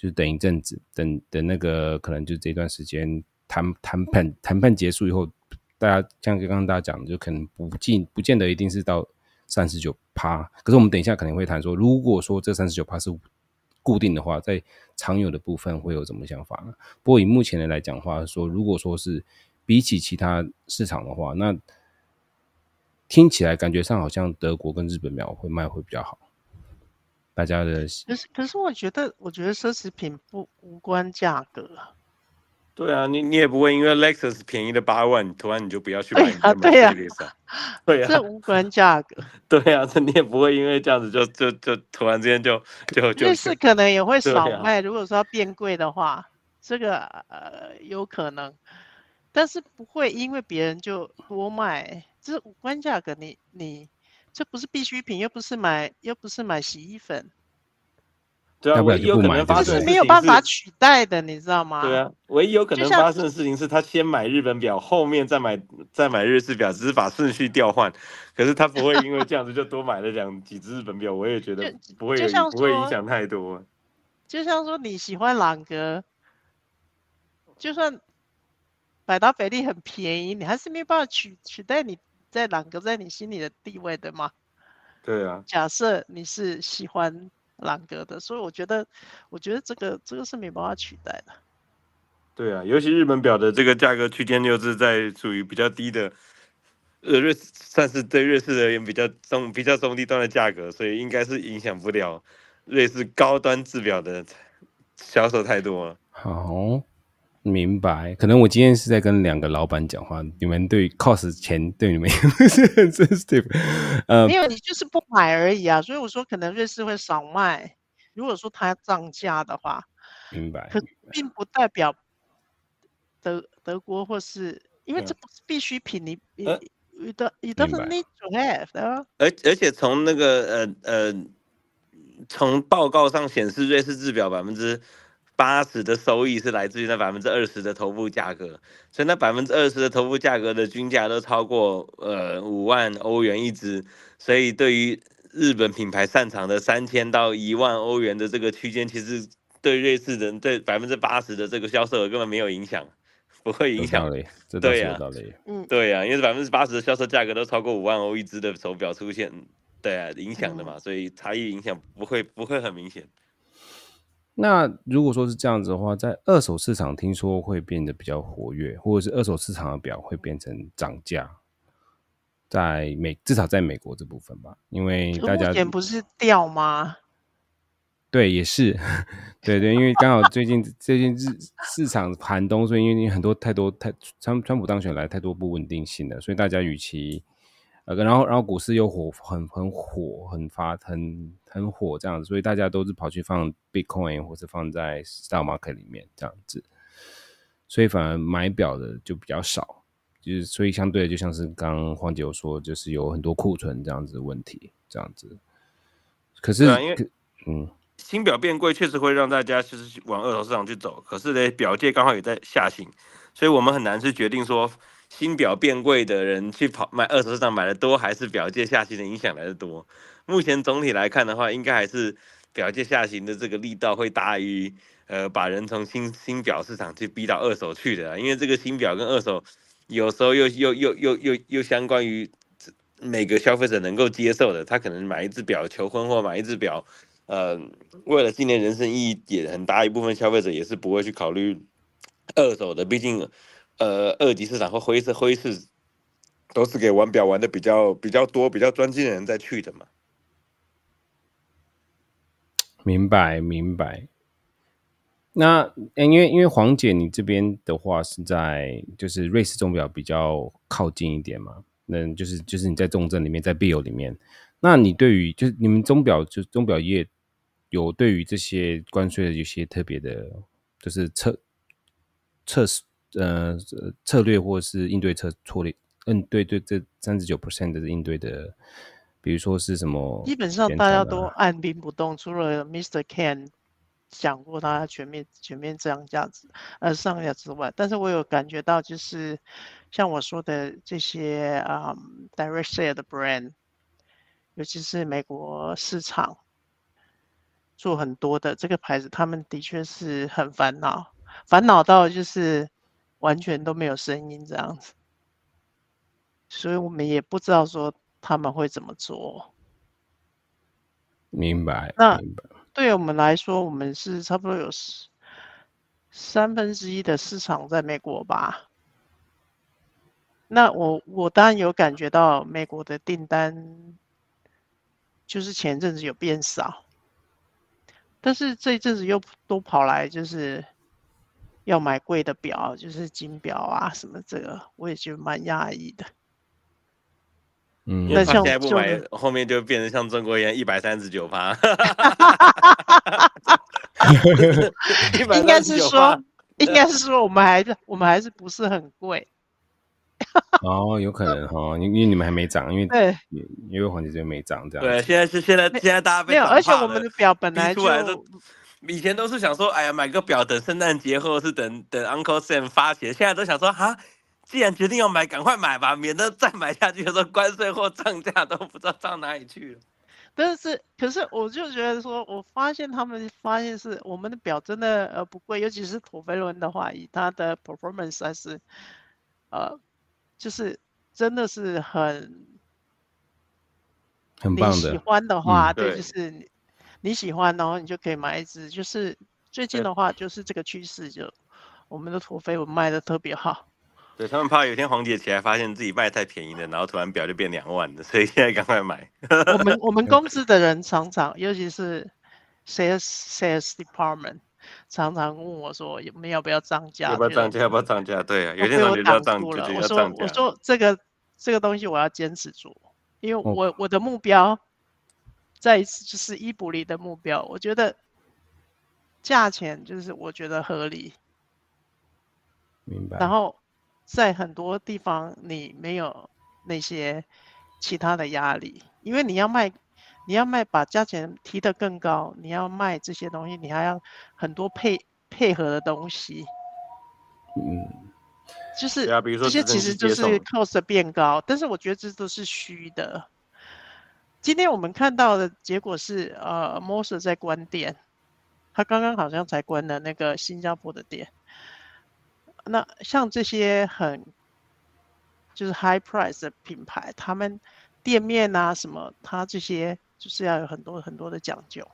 就是等一阵子，等那个可能就这段时间谈判结束以后，大家像刚刚大家讲的，就可能不见得一定是到39%，可是我们等一下可能会谈说，如果说这39%是固定的话，在常有的部分会有什么想法呢？不过以目前的来讲的话，说如果说是比起其他市场的话，那听起来感觉上好像德国跟日本表会卖会比较好。大家的可是我觉得奢侈品无关价格。 对啊，你也不会因为 Lexus 便宜了8万，突然你就不要去买你的对呀、 Mercedes 啊。对啊， 这无关价格。 对啊，这你也不会因为这样子就突然之间就瑞士可能也会少对啊卖，如果说要变贵的话，这个有可能，但是不会因为别人就多卖，这是无关价格。你这不是必需品，又不是买洗衣粉， 对啊， 要不唯一有可然就不买这能发生的是没有办事情是， 法取代的，你知道吗？ 对啊，唯一有可就像能发生的事情是他先买日本表，后面再买日式表，只是把顺序调换。可是他不会因为这样子就多买了几只日本表，我也觉得不会不会影响太多。 就像说你喜欢朗格，就算百达翡丽很便宜，你还是没有办法取代你在朗格在你心里的地位的嘛。 对啊， 假设你是喜欢朗格的，所以我觉得这个是没办法取代的。 对啊，尤其日本表的这个价格区间又是在属于比较低的，算是对瑞士而言比较中低端的价格，所以应该是影响不了瑞士高端制表的销售太多了。 好，明白。可能我今天是在跟2个老板讲话，你们对 cost 钱对你们也不是很 sensitive。 没有，你就是不买而已啊。所以我说可能瑞士会少卖，如果说它涨价的话， 明白。 可并不代表德国或是因为这不是必需品，你you doesn't need to have 而且从那个从报告上显示，瑞士制表80%的收益是来自于那20%的头部价格，所以那20%的头部价格的均价都超过5万欧元一只，所以对于日本品牌擅长的3000到1万欧元的这个区间，其实对瑞士人对80%的这个销售额根本没有影响，不会影响。 这倒是有道理。 对呀，因为80%的销售价格都超过5万欧一只的手表出现，对啊，影响的嘛，所以差异影响不会很明显。 那如果说是这样子的话，在二手市场听说会变得比较活跃，或者是二手市场的表会变成涨价，至少在美国这部分吧，因为大家目前不是掉吗？ 对也是对，因为刚好最近市场寒冬，所以因为川普当选来太多不稳定性了，所以大家与其然后股市又很火这样子，所以大家都是跑去放 Bitcoin 或是放在 Stock Market 里面这样子，所以反而买表的就比较少，就是所以相对的就像是刚刚黄姐有说，就是有很多库存这样子的问题这样子。可是因为新表变贵，确实会让大家就是往二手市场去走，可是呢，表界刚好也在下行，所以我们很难去决定说新表变贵的人去买二手市场买的多，还是表界下行的影响来的多。目前总体来看的话，应该还是表界下行的这个力道会大于把人从新表市场去逼到二手去的，因为这个新表跟二手有时候又相关于每个消费者能够接受的，他可能买一只表求婚或买一只表。为了纪念人生意义，也很大一部分消费者也是不会去考虑二手的，毕竟二级市场或灰市都是给玩表玩的比较多、比较专精的人在去的嘛。 明白。那因为黄姐你这边的话是在就是瑞士钟表比较靠近一点嘛，那就是你在重镇里面，在 Bill 里面，那你对于就是你们钟表业有对于这些关税的有些特别的，就是策略或是应对策略，对这 39% 的应对的，比如说是什么？ 基本上大家都按兵不动，除了 Mr. Ken 讲过他全面上架之外，但是我有感觉到就是像我说的这些direct sale 的 brand，尤其是美国市场， 做很多的这个牌子，他们的确是很烦恼到就是完全都没有声音这样子，所以我们也不知道说他们会怎么做。 明白那明白。 对我们来说，我们是差不多有1/3的市场在美国吧。那我当然有感觉到美国的订单，就是前阵子有变少，但是这一阵子又都跑来就是要买贵的表，就是金表啊什么，这个我也觉得蛮讶异的。 嗯， 因为那像怕下一步就买，后面就变成像中国一样139%， 应该是说 139%， 应该是说我们还是不是很贵。 哦，有可能哈，因为你们还没涨， 对， 因为黄姐这边没涨这样对， 子。 现在大家被没有，而且涨怕了， 我们的表本来逼出来的。 就以前都是想说，哎呀，买个表等圣诞节，或者是等 Uncle Sam 发钱。现在都想说，哈，既然决定要买，赶快买吧，免得再买下去的时候关税或涨价都不知道涨哪里去了。 可是我就觉得说，我发现他们发现是我们的表真的不贵，尤其是陀飞轮的话，以它的 performance 还是就是真的是你很棒的。 喜欢的话，对， 对就是你喜欢，然后你就可以买一只。就是最近的话，就是这个趋势，就我们的陀飞轮卖的特别好。 对，他们怕有一天黄姐起来发现自己卖太便宜了，然后突然表就变2万了，所以现在赶快买。 我们公司的人常常，尤其是 sales department，常常问我说，我们要不要涨价？ 要不要涨价？要不要涨价？对啊，有我被我些同学就要挡住了。 涨就觉得我要涨价。 说这个东西我要坚持做，因为哦我的目标，再一次就是伊普里的目标，我觉得价钱就是我觉得合理， 明白。 然后在很多地方你没有那些其他的压力，因为你要卖把价钱提得更高，你要卖这些东西，你还要很多配合的东西，就是对啊，比如说这些直升其实就是机接送， cost 变高，但是我觉得这都是虚的。今天我们看到的结果是Moser 在关店，他刚刚好像才关了那个新加坡的店。那像这些就是 high price 的品牌，他们店面啊什么，他这些就是要有很多很多的讲究，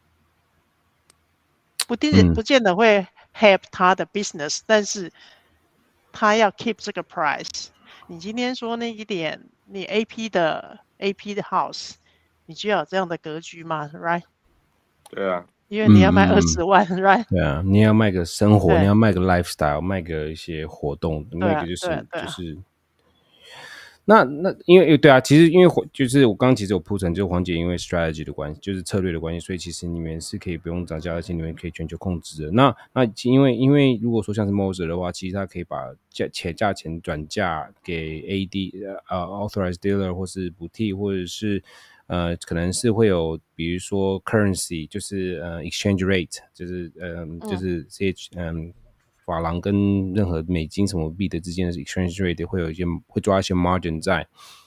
不见得会 help 他的 business， 但是他要 keep 这个 price。你今天说那一点，你 AP 的 house， 你就要有这样的格局嘛 ，right？ 对啊， 因为你要卖20万，right？ 对啊，你要卖个生活， 对你要卖个 lifestyle，卖个一些活动， 对啊那个对啊那因为对啊，其实因为就是我刚刚其实有铺陈，就是黄姐因为 strategy 的关系，就是策略的关系，所以其实你们是可以不用涨价，而且你们可以全球控制的。那因为如果说像是 Moser 的话，其实它可以把价钱转嫁给 AD authorized dealer 或是 boutique 或者是可能是会有比如说 currency 就是exchange rate 就是就是这些法郎跟任何美金什么币的之间的 exchange rate 会抓一些 margin 在。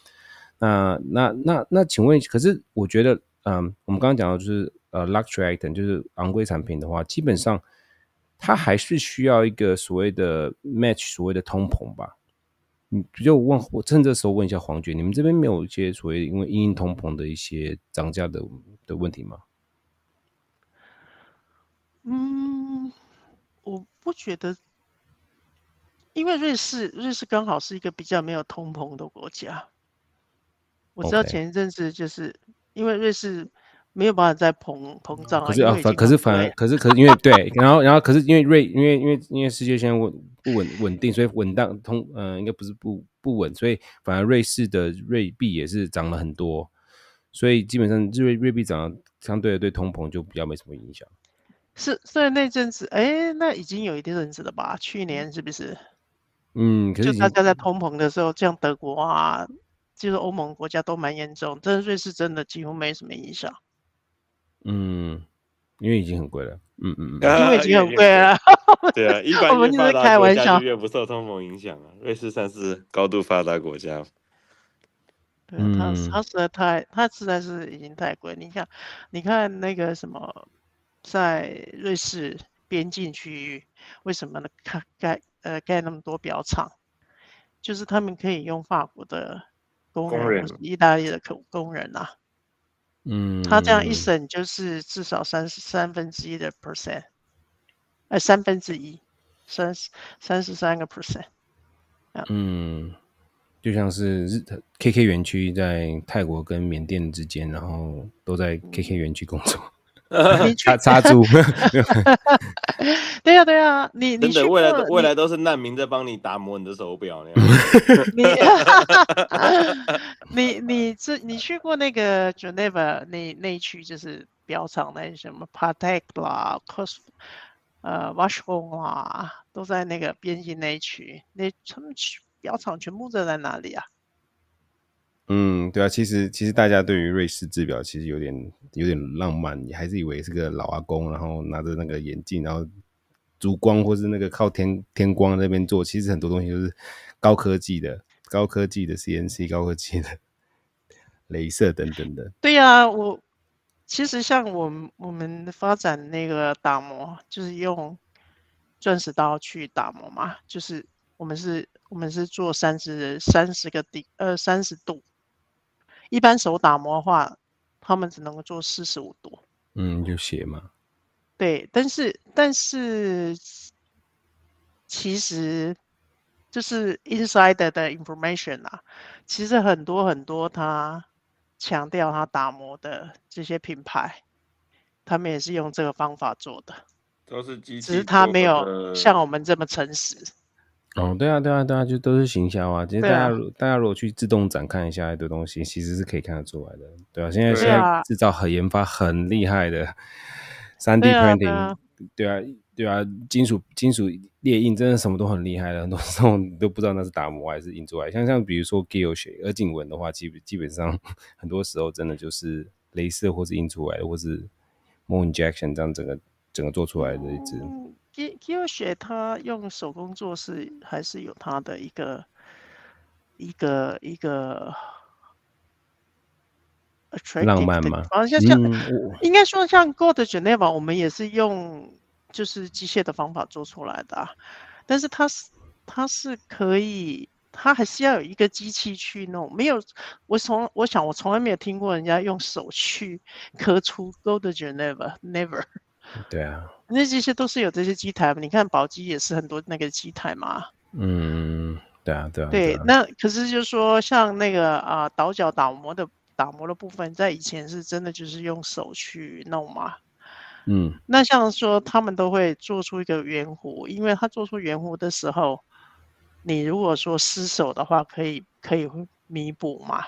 那请问，可是我觉得，我们刚刚讲到就是luxury item 就是昂贵产品的话，基本上它还是需要一个所谓的 match 所谓的通膨吧。我趁这时候问一下黄觉，你们这边没有一些所谓因为因应通膨的一些涨价的问题吗？ 我不觉得，因为瑞士刚好是一个比较没有通膨的国家。我知道前一阵子就是因为瑞士没有办法再膨胀可是因为对，然后可是因为世界现在不稳定，所以应该不是不稳，所以反而瑞士的瑞币也是涨了很多，所以基本上瑞币涨了，相对的对通膨就比较没什么影响。 所以那阵子，那已经有一阵子了吧？去年是不是？ 可是就大家在通膨的时候，像德国啊，就是欧盟国家都蛮严重，但是瑞士真的几乎没什么影响。 因为已经很贵了。 因为已经很贵了。 对啊，一般越发达国家就越不受通膨影响啊。瑞士算是高度发达国家。 对，它实在是已经太贵。你看那个什么在瑞士边境区域，为什么呢？盖那么多表厂，就是他们可以用法国的工人或是意大利的工人啊。他这样一省就是至少1/3的 percent， 1/3，33%。 就像是KK 园区在泰国跟缅甸之间，然后都在 KK 园区工作。插猪。 对啊，你真的去过未来都是难民在帮你打磨你的手表呢。 你去过那个 Geneva 那一区，就是表厂那什么 Patek 啦 Vacheron 啦，都在那个边境那一区。他们表厂全部都在哪里啊？ 对啊，其实大家对于瑞士制表其实有点浪漫，你还是以为是个老阿公，然后拿着那个眼镜，然后烛光或是那个靠天光那边做，其实很多东西都是高科技的 CNC， 高科技的雷射等等的。 对啊，其实像我们发展那个打磨，就是用钻石刀去打磨嘛，就是我们是做30度。一般手打磨的话，他们只能够做45度。 就斜嘛。 对，但是其实就是 insider 的 information 啊，其实很多他强调他打磨的这些品牌，他们也是用这个方法做的， 都是机器， 只是他没有像我们这么诚实。 对啊，就都是行销啊。其实大家如果去自动展看一下一堆东西，其实是可以看得出来的。对啊，现在制造研发很厉害的 3D printing， 对啊，金属列印真的什么都很厉害的，很多时候你都不知道那是打磨还是印出来。像比如说 Guilloche 鹅颈纹的话，基本上很多时候真的就是雷射或是印出来的，或是 Mold Injection 这样整个做出来的一支。 Guilloche 他用手工做是还是有他的一个浪漫吗？ 应该说像 Gold Geneva 我们也是用就是机械的方法做出来的啊，但是它是可以，它还是要有一个机器去弄。没有，我从来没有听过人家用手去刻出 Gold Geneva，never。 对啊， 那这些都是有这些机台，你看宝鸡也是很多那个机台嘛。 对啊。 对，那可是就是说像那个倒角打磨的部分，在以前是真的就是用手去弄嘛。那像说他们都会做出一个圆弧，因为他做出圆弧的时候，你如果说失手的话，可以弥补嘛。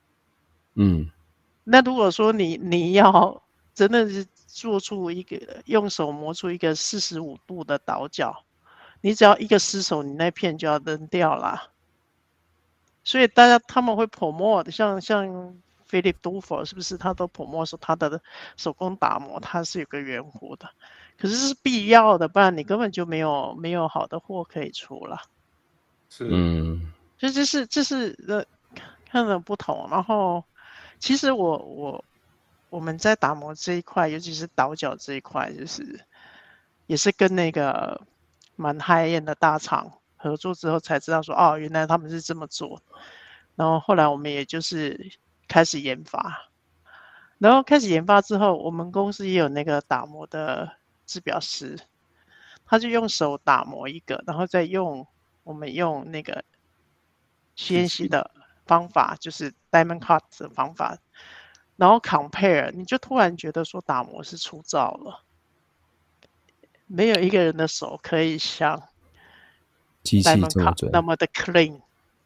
那如果说你要真的是做出一个用手磨出一个45度的倒角，你只要一个失手，你那片就要扔掉了。所以他们会 promote 像 Philip Dufour 是不是他都 promote 说他的手工打磨它是有个圆弧的，可是是必要的，不然你根本就没有好的货可以出了。 是， 所以这是看的不同。然后其实我们在打磨这一块，尤其是倒角这一块，就是也是跟那个蛮 high end 的大厂合作之后才知道说，原来他们是这么做。然后后来我们也就是开始研发，然后开始研发之后，我们公司也有那个打磨的制表师，他就用手打磨一个，然后再我们用那个 CNC 的方法，就是 Diamond Cut 的方法，然后 compare， 你就突然觉得说打磨是粗糙了，没有一个人的手可以像机器这么准， 那么的 clean，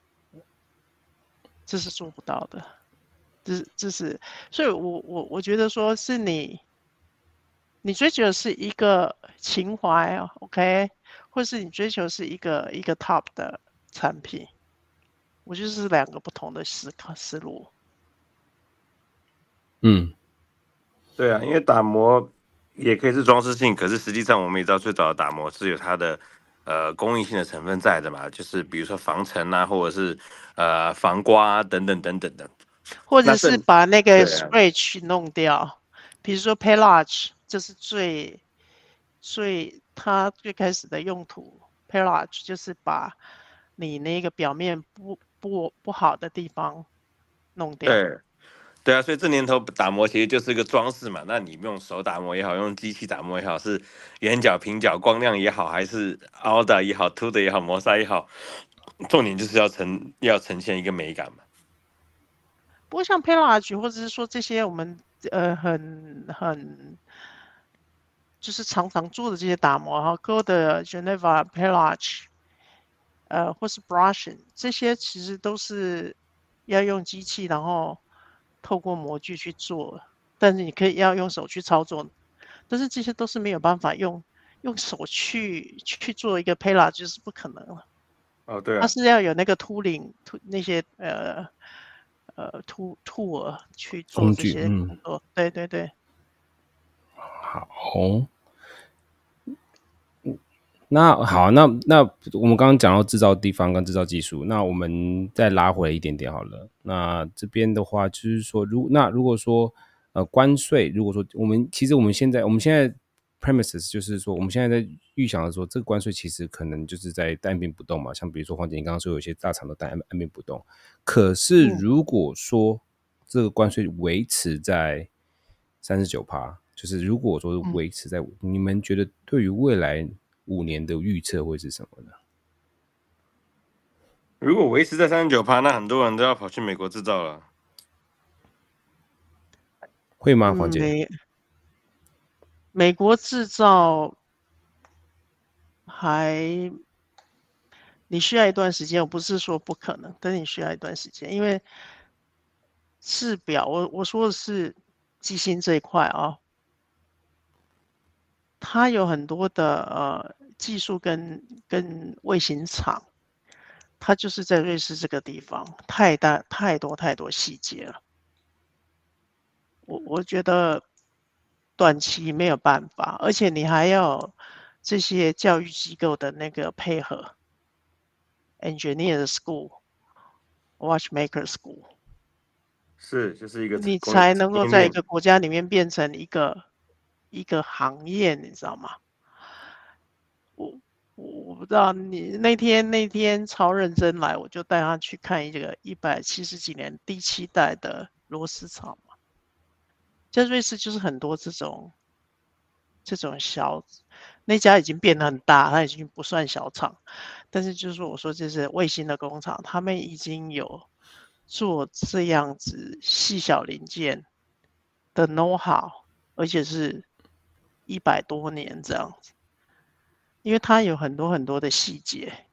这是做不到的。这是，所以我觉得说是你追求的是一个情怀 ，OK， 或是你追求是一个 top 的产品，我觉得是两个不同的思路。 对啊，因为打磨也可以是装饰性，可是实际上我们也知道，最早的打磨是有它的工艺性的成分在的嘛，就是比如说防尘啊，或者是防刮等等的， 或者是把那个 scratch 弄掉，比如说 pelage 这是它最开始的用途 ，pelage 就是把你那个表面不好的地方弄掉。 对对啊，所以这年头打磨其实就是个装饰嘛。那你用手打磨也好，用机器打磨也好，是圆角、平角、光亮也好，还是凹的也好、凸的也好、磨砂也好，重点就是要呈现一个美感嘛。 不过像 pelage 或者是说这些我们很就是常常做的这些打磨哈，Gold Geneva pelage，或是 brushing， 这些其实都是要用机器，然后透过模具去做，但是你可以要用手去操作，但是这些都是没有办法用手去做一个 pelage， 就是不可能了。 哦，对啊， 它是要有那个那些兔儿去做工具， 这些工作。对对对。 好。那好，那我们刚刚讲到制造地方跟制造技术，那我们再拉回一点点好了。那这边的话，就是说，如果说关税，如果说其实我们现在 premises 就是说，我们现在在预想的说，这个关税其实可能就是在按兵不动嘛。像比如说黄姐你刚刚说有些大厂都按兵不动，可是如果说这个关税维持在39%，就是如果说维持在，你们觉得对于未来5年的预测会是什么呢？ 如果维持在39%，那很多人都要跑去美国制造了。 会吗，黄姐？ 美国制造你需要一段时间，我不是说不可能，但是你需要一段时间，因为制表，我说的是机芯这一块啊，它有很多的技术跟卫星厂，它就是在瑞士这个地方，太多细节了。我觉得短期没有办法，而且你还要这些教育机构的那个配合 ，engineer school、watchmaker school， 是，就是一个你供才能够应链。 在一个国家里面变成一个行业，你知道吗？我不知道你那天超认真来，我就带他去看这个170几年第7代的螺丝厂嘛。在瑞士就是很多这种那家已经变得很大，它已经不算小厂，但是就是我说这是卫星的工厂，他们已经有做这样子细小零件的 know how， 而且是100多年这样子，因为它有很多很多的细节，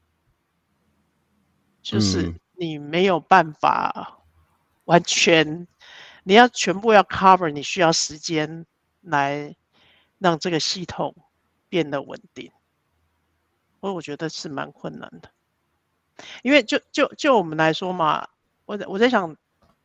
就是你没有办法完全，你要全部要 cover， 你需要时间来让这个系统变得稳定，所以我觉得是蛮困难的。因为就我们来说嘛，我在想，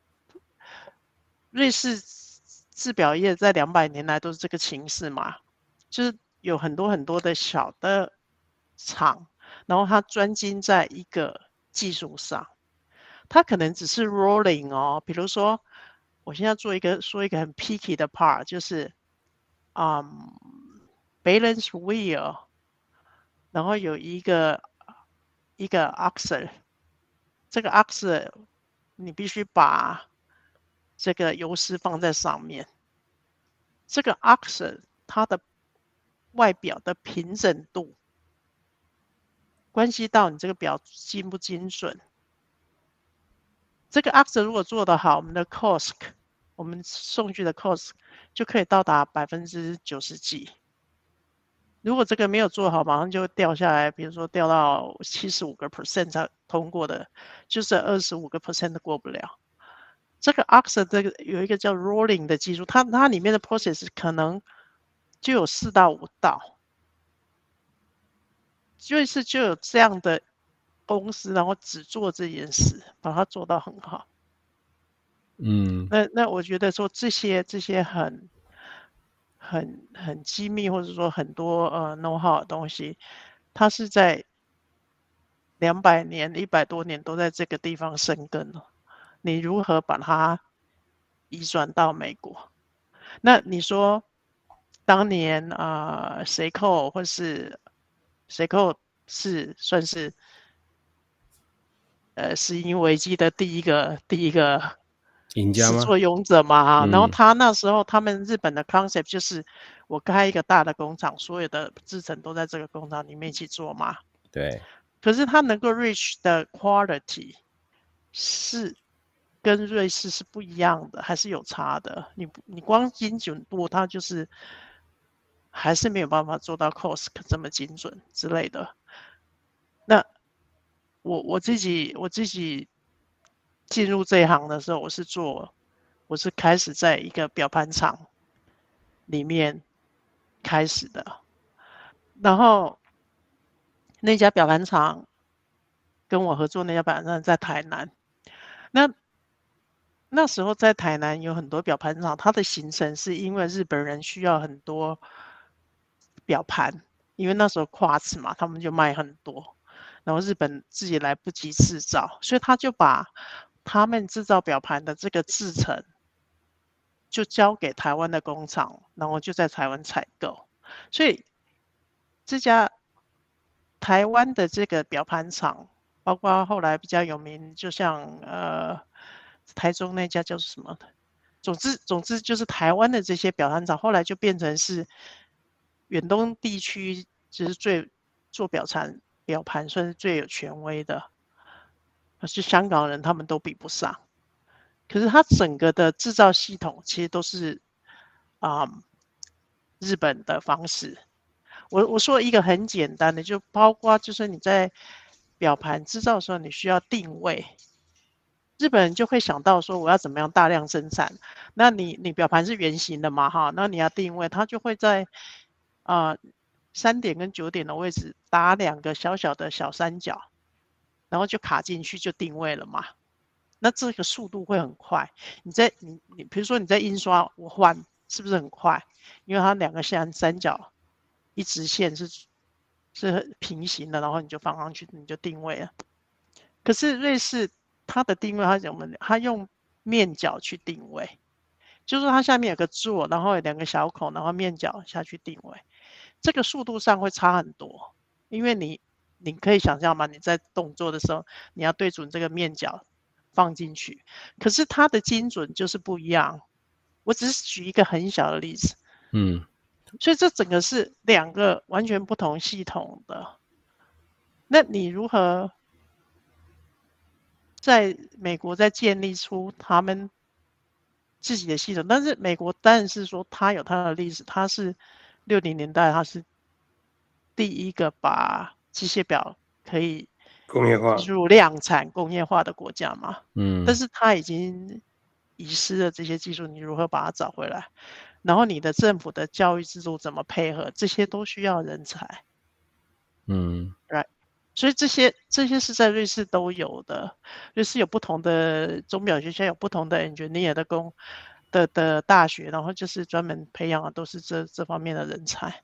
瑞士制表业在200年来都是这个情势嘛，就是有很多很多的小的厂，然后它专精在一个技术上，它可能只是 rolling 哦，比如说我现在说一个很 picky 的 part， 就是balance wheel， 然后有一个axle， 这个 axle 你必须把这个油丝放在上面，这个 axle 它的外表的平整度关系到你这个表精不精准。这个 axle 如果做得好，我们的 cost， 我们送去的 cost 就可以到达90%几。如果这个没有做好，马上就掉下来，比如说掉到75% 才通过的，就是25% 过不了。这个 axle 这个有一个叫 rolling 的技术，它里面的 process 可能就有4到5道，就有这样的公司，然后只做这件事，把它做到很好。那我觉得说这些很机密，或者说很多know how 的东西，它是在200年、100多年都在这个地方生根了。你如何把它移转到美国？那你说当年Seiko 或是 Seiko 是算是石英危机的第一个赢家吗？ 始作俑者嘛。然后他那时候他们日本的 concept 就是我开一个大的工厂，所有的制程都在这个工厂里面一起做嘛。 对。 可是他能够 reach 的 quality 是跟瑞士是不一样的，还是有差的。你光精准度，它就是还是没有办法做到 cost 这么精准之类的。那我自己进入这一行的时候，我是开始在一个表盘厂里面开始的，然后那家表盘厂跟我合作那家表盘厂在台南，那时候在台南有很多表盘厂，它的形成是因为日本人需要很多表盘，因为那时候quartz嘛，他们就卖很多，然后日本自己来不及制造，所以他就把他们制造表盘的这个制程就交给台湾的工厂，然后就在台湾采购，所以这家台湾的这个表盘厂，包括后来比较有名，就像台中那家叫什么的，总之就是台湾的这些表盘厂，后来就变成是远东地区，就是做表盘算是最有权威的，可是香港人他们都比不上。可是它整个的制造系统其实都是日本的方式。我说一个很简单的，就包括就是你在表盘制造的时候，你需要定位。日本人就会想到说我要怎么样大量生产，那你表盘是圆形的嘛哈，那你要定位，它就会在3点跟9点的位置打2个小小的小三角，然后就卡进去就定位了嘛。那这个速度会很快。你比如说你在印刷我换是不是很快？因为它2个三角一直线是平行的，然后你就放上去，你就定位了。可是瑞士它的定位，它用面角去定位，就是它下面有个座，然后有2个小孔，然后面角下去定位，这个速度上会差很多。因为你可以想象嘛，你在动作的时候，你要对准这个面角放进去，可是它的精准就是不一样。我只是举一个很小的例子，所以这整个是2个完全不同系统的。那你如何在美国再建立出他们自己的系统？但是美国当然是说它有它的历史，它是60年代，它是第一个把机械表可以工业化进入量产工业化的国家嘛。但是它已经遗失了这些技术，你如何把它找回来？然后你的政府的教育制度怎么配合？这些都需要人才。right。所以这些是在瑞士都有的。瑞士有不同的钟表学校，有不同的 engineer 的大学，然后就是专门培养的都是这方面的人才。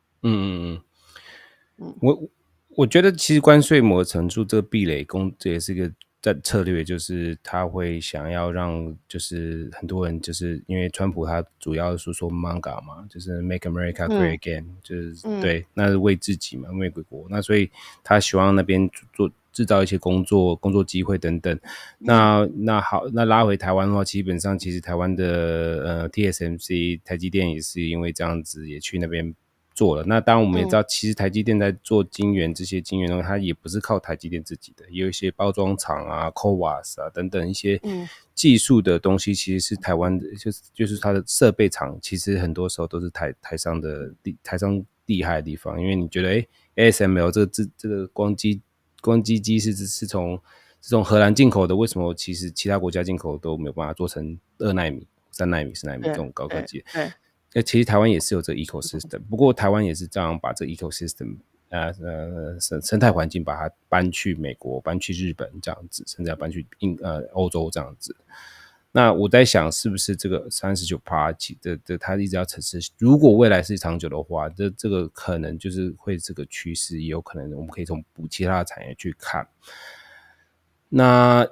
我觉得其实关税某程度这个壁垒这也是一个策略，就是他会想要让就是很多人就是因为川普他主要是说 MAGA 嘛，就是 Make America Great Again，就是对，那是为自己嘛，为美国，那所以他希望那边制造一些工作机会等等。那好，那拉回台湾的话，基本上其实台湾的TSMC 台积电也是因为这样子也去那边做了。那当然我们也知道，其实台积电在做晶圆，这些晶圆的话，它也不是靠台积电自己的，也有一些包装厂啊、CoWoS 啊等等一些技术的东西，其实是台湾的，就是它的设备厂，其实很多时候都是台商厉害的地方。因为你觉得ASML 这个光机是从荷兰进口的，为什么其实其他国家进口都没有办法做成2奈米、3奈米、4奈米这种高科技？其实台湾也是有这个 ecosystem， 不过台湾也是这样把这个 ecosystem 生态环境把它搬去美国、搬去日本这样子，甚至要搬去欧洲这样子。那我在想，是不是这个 39% 的它一直要持续，如果未来是长久的话，这个可能就是会这个趋势，也有可能我们可以从其他的产业去看。那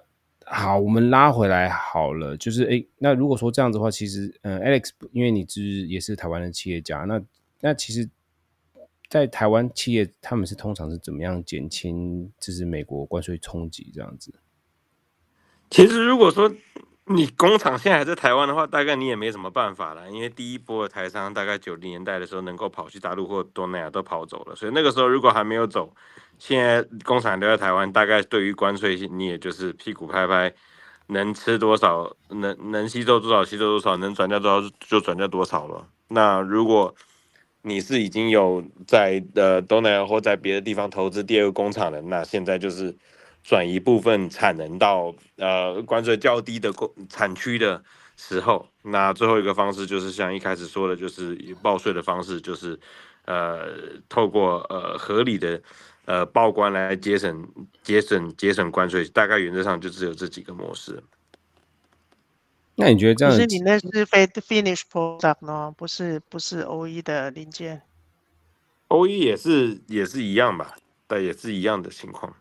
好，我们拉回来好了，就是那如果说这样子的话，其实Alex，因为你也是台湾的企业家，那其实，在台湾企业他们通常是怎么样减轻就是美国关税冲击这样子？ 其实如果说你工厂现在还在台湾的话，大概你也没什么办法了，因为第一波的台商大概90年代的时候能够跑去大陆或东南亚都跑走了，所以那个时候如果还没有走，现在工厂留在台湾，大概对于关税你也就是屁股拍拍，能吃多少，能吸收多少吸收多少，能转嫁多少就转嫁多少了。那如果你是已经有在东南亚或在别的地方投资第二个工厂的，那现在就是转移部分产能到关税较低的产区的时候，那最后一个方式就是像一开始说的，就是以报税的方式，就是透过合理的报关来节省关税，大概原则上就只有这几个模式。 那你觉得这样？ 可是你那是 finish product 呢，不是 OE 的零件。 OE 也是一样吧，但也是一样的情况。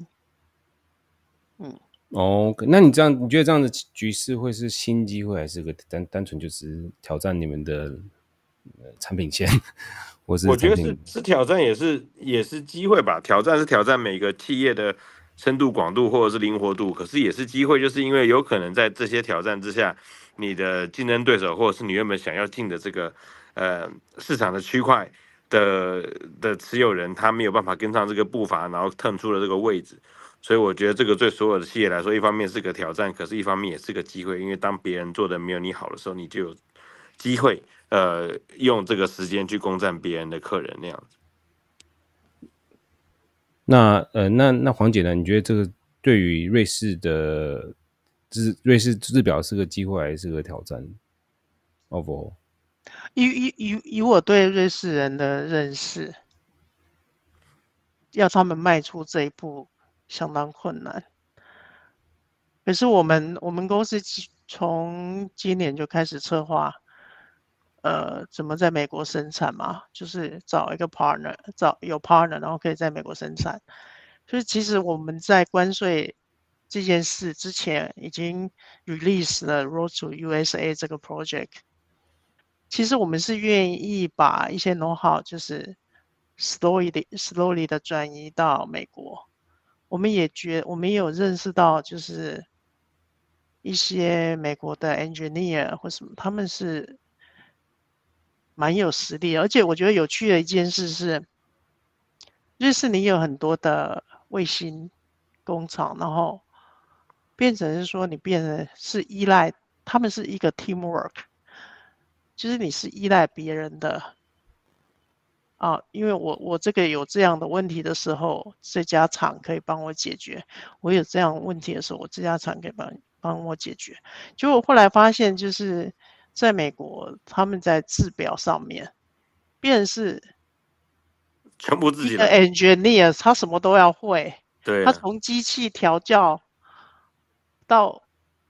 哦，那你觉得这样的局势会是新机会，还是个单纯就只是挑战你们的产品线，或是我觉得产品？ 是挑战，也是机会吧。挑战是挑战每个企业的深度、广度或者是灵活度，可是也是机会，就是因为有可能在这些挑战之下，你的竞争对手或者是你原本想要进的这个市场的区块的持有人，他没有办法跟上这个步伐，然后腾出了这个位置。所以我觉得这个对所有的企业来说，一方面是个挑战，可是一方面也是个机会，因为当别人做的没有你好的时候，你就有机会用这个时间去攻占别人的客人那样子。 那黄姐呢？你觉得这个对于瑞士制表是个机会还是个挑战 ？Overall， 以我对瑞士人的认识，要他们迈出这一步相当困难。可是我们公司从今年就开始策划，怎么在美国生产嘛，就是找一个 partner， 有 partner， 然后可以在美国生产。所以其实我们在关税这件事之前已经 release 了 Road to USA 这个 project。其实我们是愿意把一些 know-how 就是 slowly 的转移到美国。我们也有认识到，就是一些美国的 engineer 或什么，他们是蛮有实力的。而且我觉得有趣的一件事是，瑞士你有很多的卫星工厂，然后变成是说你变成是依赖，他们是一个 teamwork， 就是你是依赖别人的。因为我这个有这样的问题的时候，这家厂可以帮我解决；我有这样问题的时候，我这家厂可以帮我解决。结果后来发现，就是在美国，他们在制表上面，便是全部自一个己来。 engineer，他什么都要会， 对啊， 他从机器调教到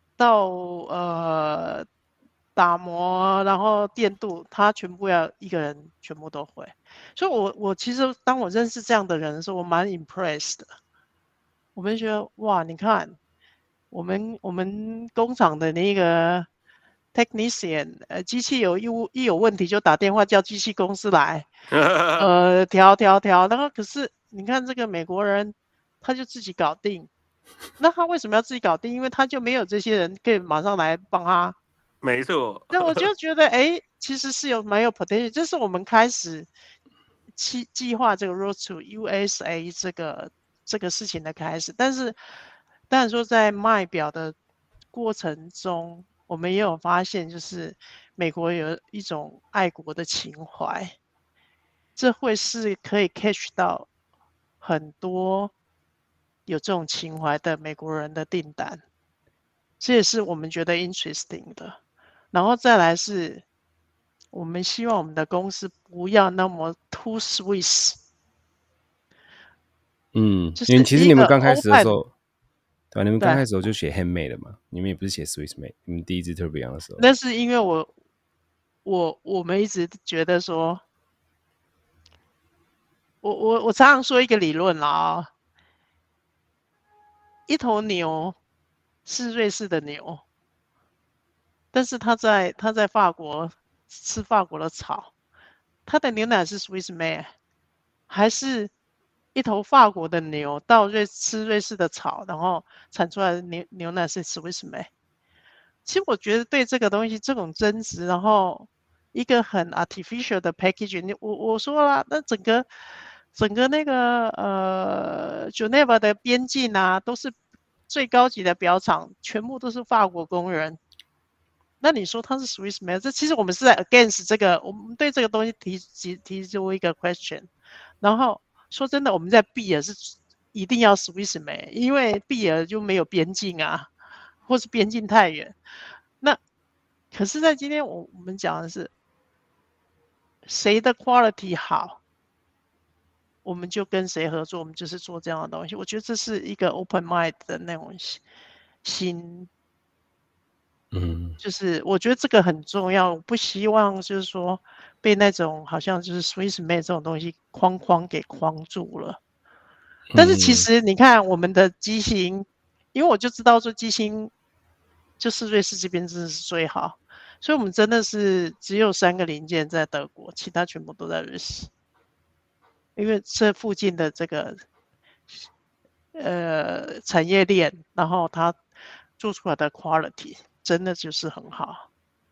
打磨，然后电镀，他全部要一个人全部都会。所以我其实当我认识这样的人的时候，我蛮 impressed 的。我们觉得哇，你看我们工厂的那个 technician，机器一有问题就打电话叫机器公司来，调，然后可是你看这个美国人，他就自己搞定。那他为什么要自己搞定？因为他就没有这些人可以马上来帮他。 没错。 那我就觉得，其实是蛮有 potential。这是我们开始计划这个 Road to USA 这个事情的开始。但是，当然说在卖表的过程中，我们也有发现，就是美国有一种爱国的情怀，这会是可以 catch 到很多有这种情怀的美国人的订单，这也是我们觉得 interesting 的。然后再来是，我们希望我们的公司不要那么 too Swiss。 因为其实你们刚开始的时候，对吧？你们刚开始的时候就写 handmade 的嘛，你们也不是写 Swiss made。你们第一支特别洋的时候， 那是因为我们一直觉得说，我常常说一个理论啦，一头牛是瑞士的牛，但是他在法国吃法国的草，他的牛奶是 Swiss made，还是一头法国的牛到吃瑞士的草，然后产出来的牛奶是 Swiss made？其实我觉得对这个东西这种争执，然后一个很 artificial 的 packaging，我说了，那整个那个Geneva 的边境啊，都是最高级的表厂，全部都是法国工人。那你说它是 Swiss made？这其实我们是在 against 这个，我们对这个东西提出一个 question。然后说真的，我们在避尔是一定要 Swiss made，因为避尔就没有边境啊，或是边境太远。那可是，在今天我们讲的是谁的 quality 好，我们就跟谁合作，我们就是做这样的东西。我觉得这是一个 open mind 的那种心。就是我觉得这个很重要，我不希望就是说被那种好像就是 Swiss made 这种东西框给框住了。但是其实你看我们的机芯，因为我就知道说机芯就是瑞士这边真的是最好，所以我们真的是只有3个零件在德国，其他全部都在瑞士。因为这附近的这个产业链，然后它做出来的 quality 真的就是很好。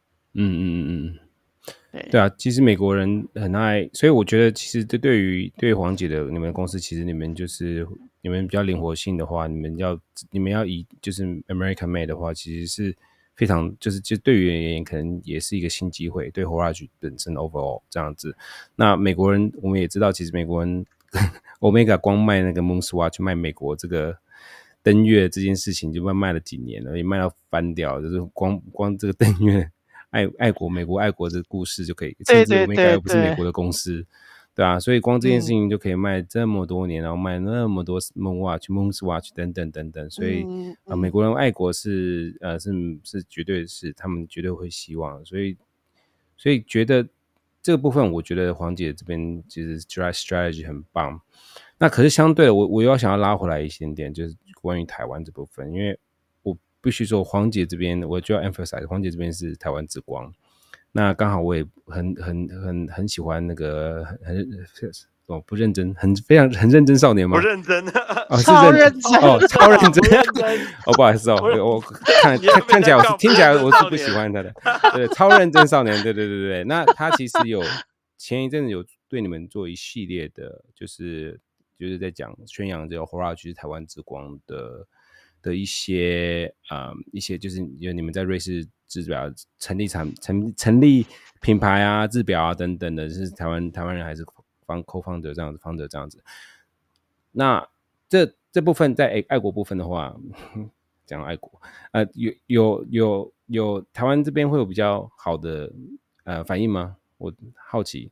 对啊，其实美国人很爱，所以我觉得其实对于黄姐的你们公司，其实你们比较灵活性的话，你们要以就是 American made 的话，其实是非常就对于而言可能也是一个新机会，对 Horage 本身 overall 这样子。那美国人我们也知道，其实美国人Omega 光卖那个 Moonswatch 卖美国这个登月这件事情就卖了几年了，也卖到翻掉，就是光这个登月。爱国美国爱国的故事就可以，甚至 Omega 又不是美国的公司，对啊，所以光这件事情就可以卖这么多年，然后卖那么多 Moonswatch 等等，所以美国人爱国是绝对是他们绝对会希望，所以觉得这个部分，我觉得黄姐这边其实 strategy 很棒。那可是相对的，我又想要拉回来一点点，就是关于台湾这部分，因为必须说，黄姐这边我就要 emphasize， 黄姐这边是台湾之光。那刚好我也很喜欢那个不认真，很认真少年吗？ 不认真， 超认真哦，超认真。哦，不好意思哦，我看起来听起来我是不喜欢他的。对，超认真少年，对。那他其实前一阵子有对你们做一系列的，就是在宣扬这个 Horage 是台湾之光的一些就是你们在瑞士制表成立品牌啊、制表啊等等的，是台湾人还是co-founder 这样子，founder 这样子。那这部分在爱国部分的话，讲爱国，有台湾这边会有比较好的反应吗？我好奇。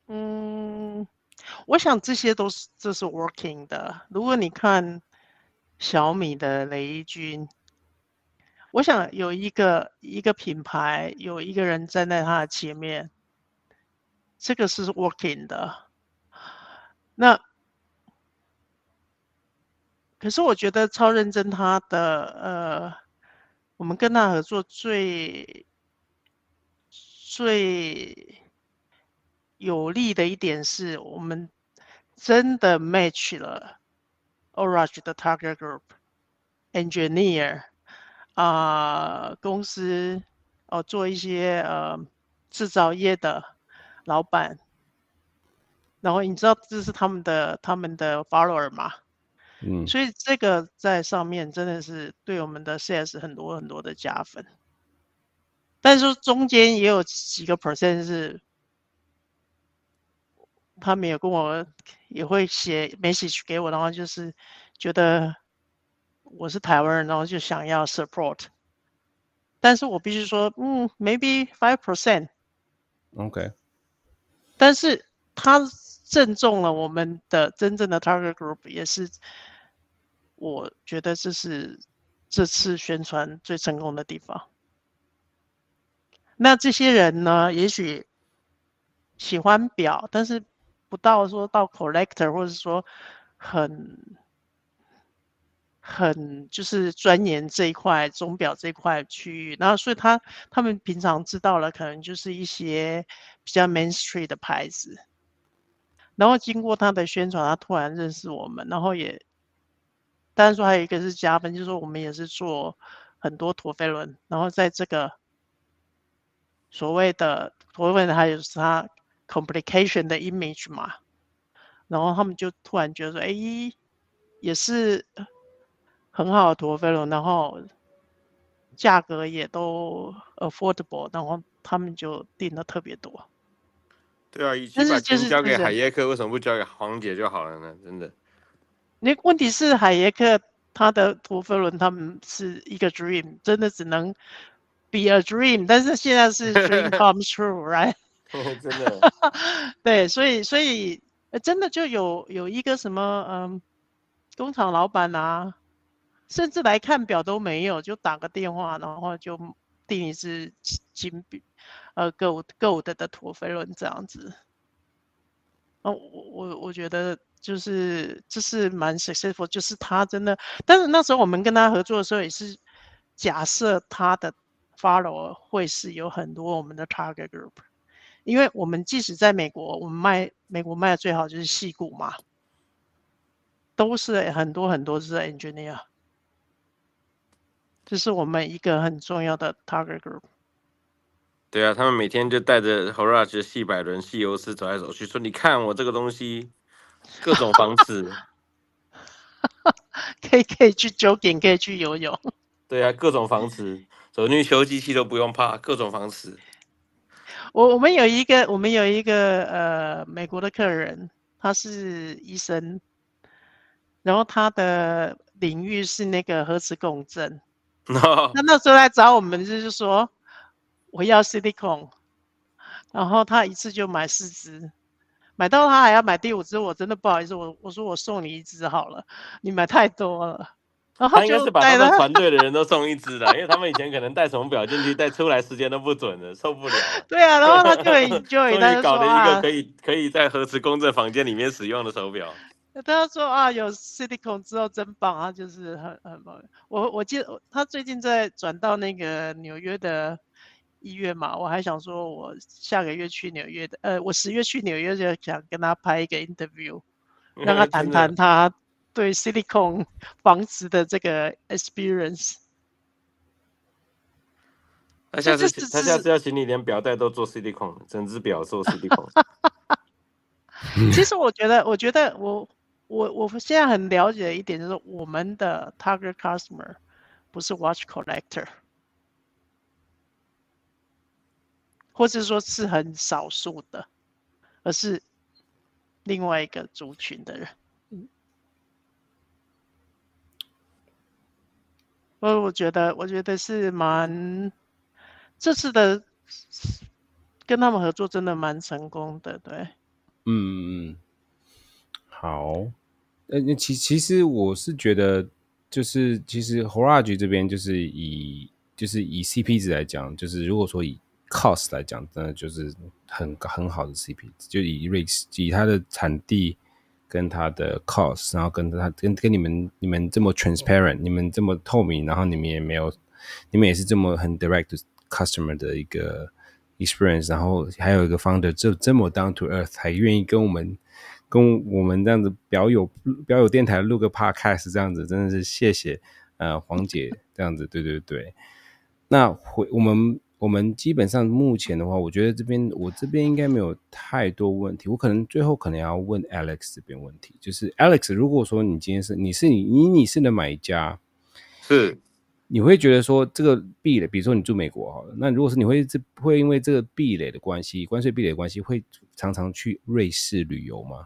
我想这是 working 的。如果你看小米的雷军，我想有一个品牌，有一个人站在他的前面，这个是 working 的。那可是我觉得超认真他的我们跟他合作最有利的一点是我们真的 match 了 Horage 的 target group engineer 公司做一些制造业的老板，然后你知道这是他们的 follower 嘛？所以这个在上面真的是对我们的 sales 很多很多的加分。但是说中间也有几个 percent 是他们也跟我也会写 message 给我，然后就是觉得我是台湾人，然后就想要 support。但是我必须说maybe 5%。 OK。 但是他正中了我们的真正的 target group， 也是我觉得这是这次宣传最成功的地方。那这些人呢，也许喜欢表，但是不到说到 collector， 或者说很很就是钻研这一块钟表这一块区域，然后所以他们平常知道了可能就是一些比较 mainstream 的牌子，然后经过他的宣传，他突然认识我们，然后也当然说还有一个是加分，就是说我们也是做很多陀飞轮，然后在这个所谓的陀飞轮还有它 complication 的 image 嘛，然后他们就突然觉得说，哎，也是很好的陀飞轮，然后价格也都 affordable，然后他们就订的特别多。 对啊，与其但把是就是钱交给海耶克，为什么不交给黄姐就好了呢？真的。 那问题是海耶克他的陀飞轮他们是一个 dream， 真的只能 be a dream， 但是现在是 dream comes true，right？ 真的。 对，所以真的就有一个什么工厂老板啊，甚至来看表都没有，就打个电话，然后就订一只金gold 的陀飞轮这样子。我觉得就是这是蛮 successful， 就是他真的，但是那时候我们跟他合作的时候也是假设他的 follower 会是有很多我们的 target group， 因为我们即使在美国，我们美国卖的最好就是矽谷嘛，都是很多是 engineer， 这是我们一个很重要的 target group。 对啊，他们每天就带着 Horage 的细百轮、细游丝走来走去，说：“你看我这个东西，各种防磁。” 可以去jogging，可以去游泳。 对啊，各种防磁，走进去修机器都不用怕，各种防磁。 我们有一个美国的客人，他是医生，然后他的领域是那个核磁共振。他那时候来找我们就是说我要 silicone， 然后他一次就买4只，买到他还要买第5只，我真的不好意思，我说我送你1只好了，你买太多了。然后他应该是把他们团队的人都送1只的，因为他们以前可能带什么表进去，带出来时间都不准的，受不了。 对啊，然后他就enjoy， 终于搞了一个可以在核磁共振房间里面使用的手表。 他说啊，有 silicone 之后真棒，他就是很我记得他最近在转到那个纽约的医院嘛，我还想说我下个月去纽约的，我10月去纽约就想跟他拍一个 interview， 让他谈谈他对 silicone 防磁的这个 experience。 他下次要请你连表带都做 silicone， 整只表做 silicone。 其实我觉得我现在很了解的一点就是，我们的 target customer 不是 watch collector， 或者说是很少数的，而是另外一个族群的人。我觉得是这次的跟他们合作真的蛮成功的，对。 好。其实我是觉得，就是其实 Horage 这边就是以 CP 值来讲，就是如果说以 cost 来讲，真的就是很好的 CP 值，就以它的产地跟它的 cost， 然后跟你们这么 transparent， 你们这么透明，然后你们也是这么很 direct customer 的一个 experience， 然后还有一个 founder 这么 down to earth， 还愿意跟我们这样子表友电台录个 podcast 这样子，真的是谢谢黄姐这样子，对。那我们基本上目前的话，我觉得我这边应该没有太多问题，我最后可能要问 Alex 这边问题，就是 Alex， 如果说你今天你是的买家， 是。 你会觉得说这个壁垒，比如说你住美国好了，那如果是你会因为这个壁垒的关系，关税壁垒的关系，会常常去瑞士旅游吗？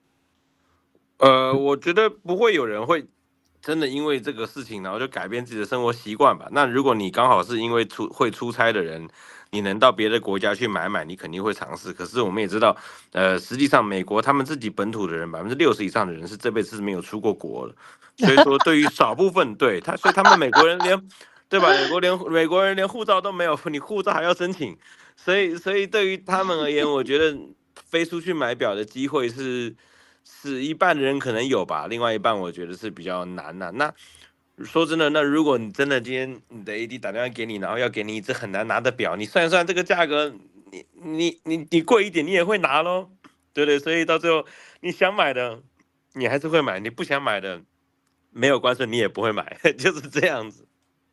我觉得不会有人会真的因为这个事情，然后就改变自己的生活习惯吧。那如果你刚好是因为会出差的人，你能到别的国家去买，你肯定会尝试。可是我们也知道，实际上美国他们自己本土的人60%以上的人是这辈子是没有出过国的。所以说，对于少部分，所以他们美国人对吧？美国人连护照都没有，你护照还要申请，所以对于他们而言，我觉得飞出去买表的机会是一半的人可能有吧，另外一半我觉得是比较难的。那说真的，那如果你真的今天你的 AD 打电话给你，然后要给你一只很难拿的表，你算一算这个价格，你贵一点你也会拿咯，对不对？所以到最后你想买的你还是会买，你不想买的没有关系，你也不会买，就是这样子。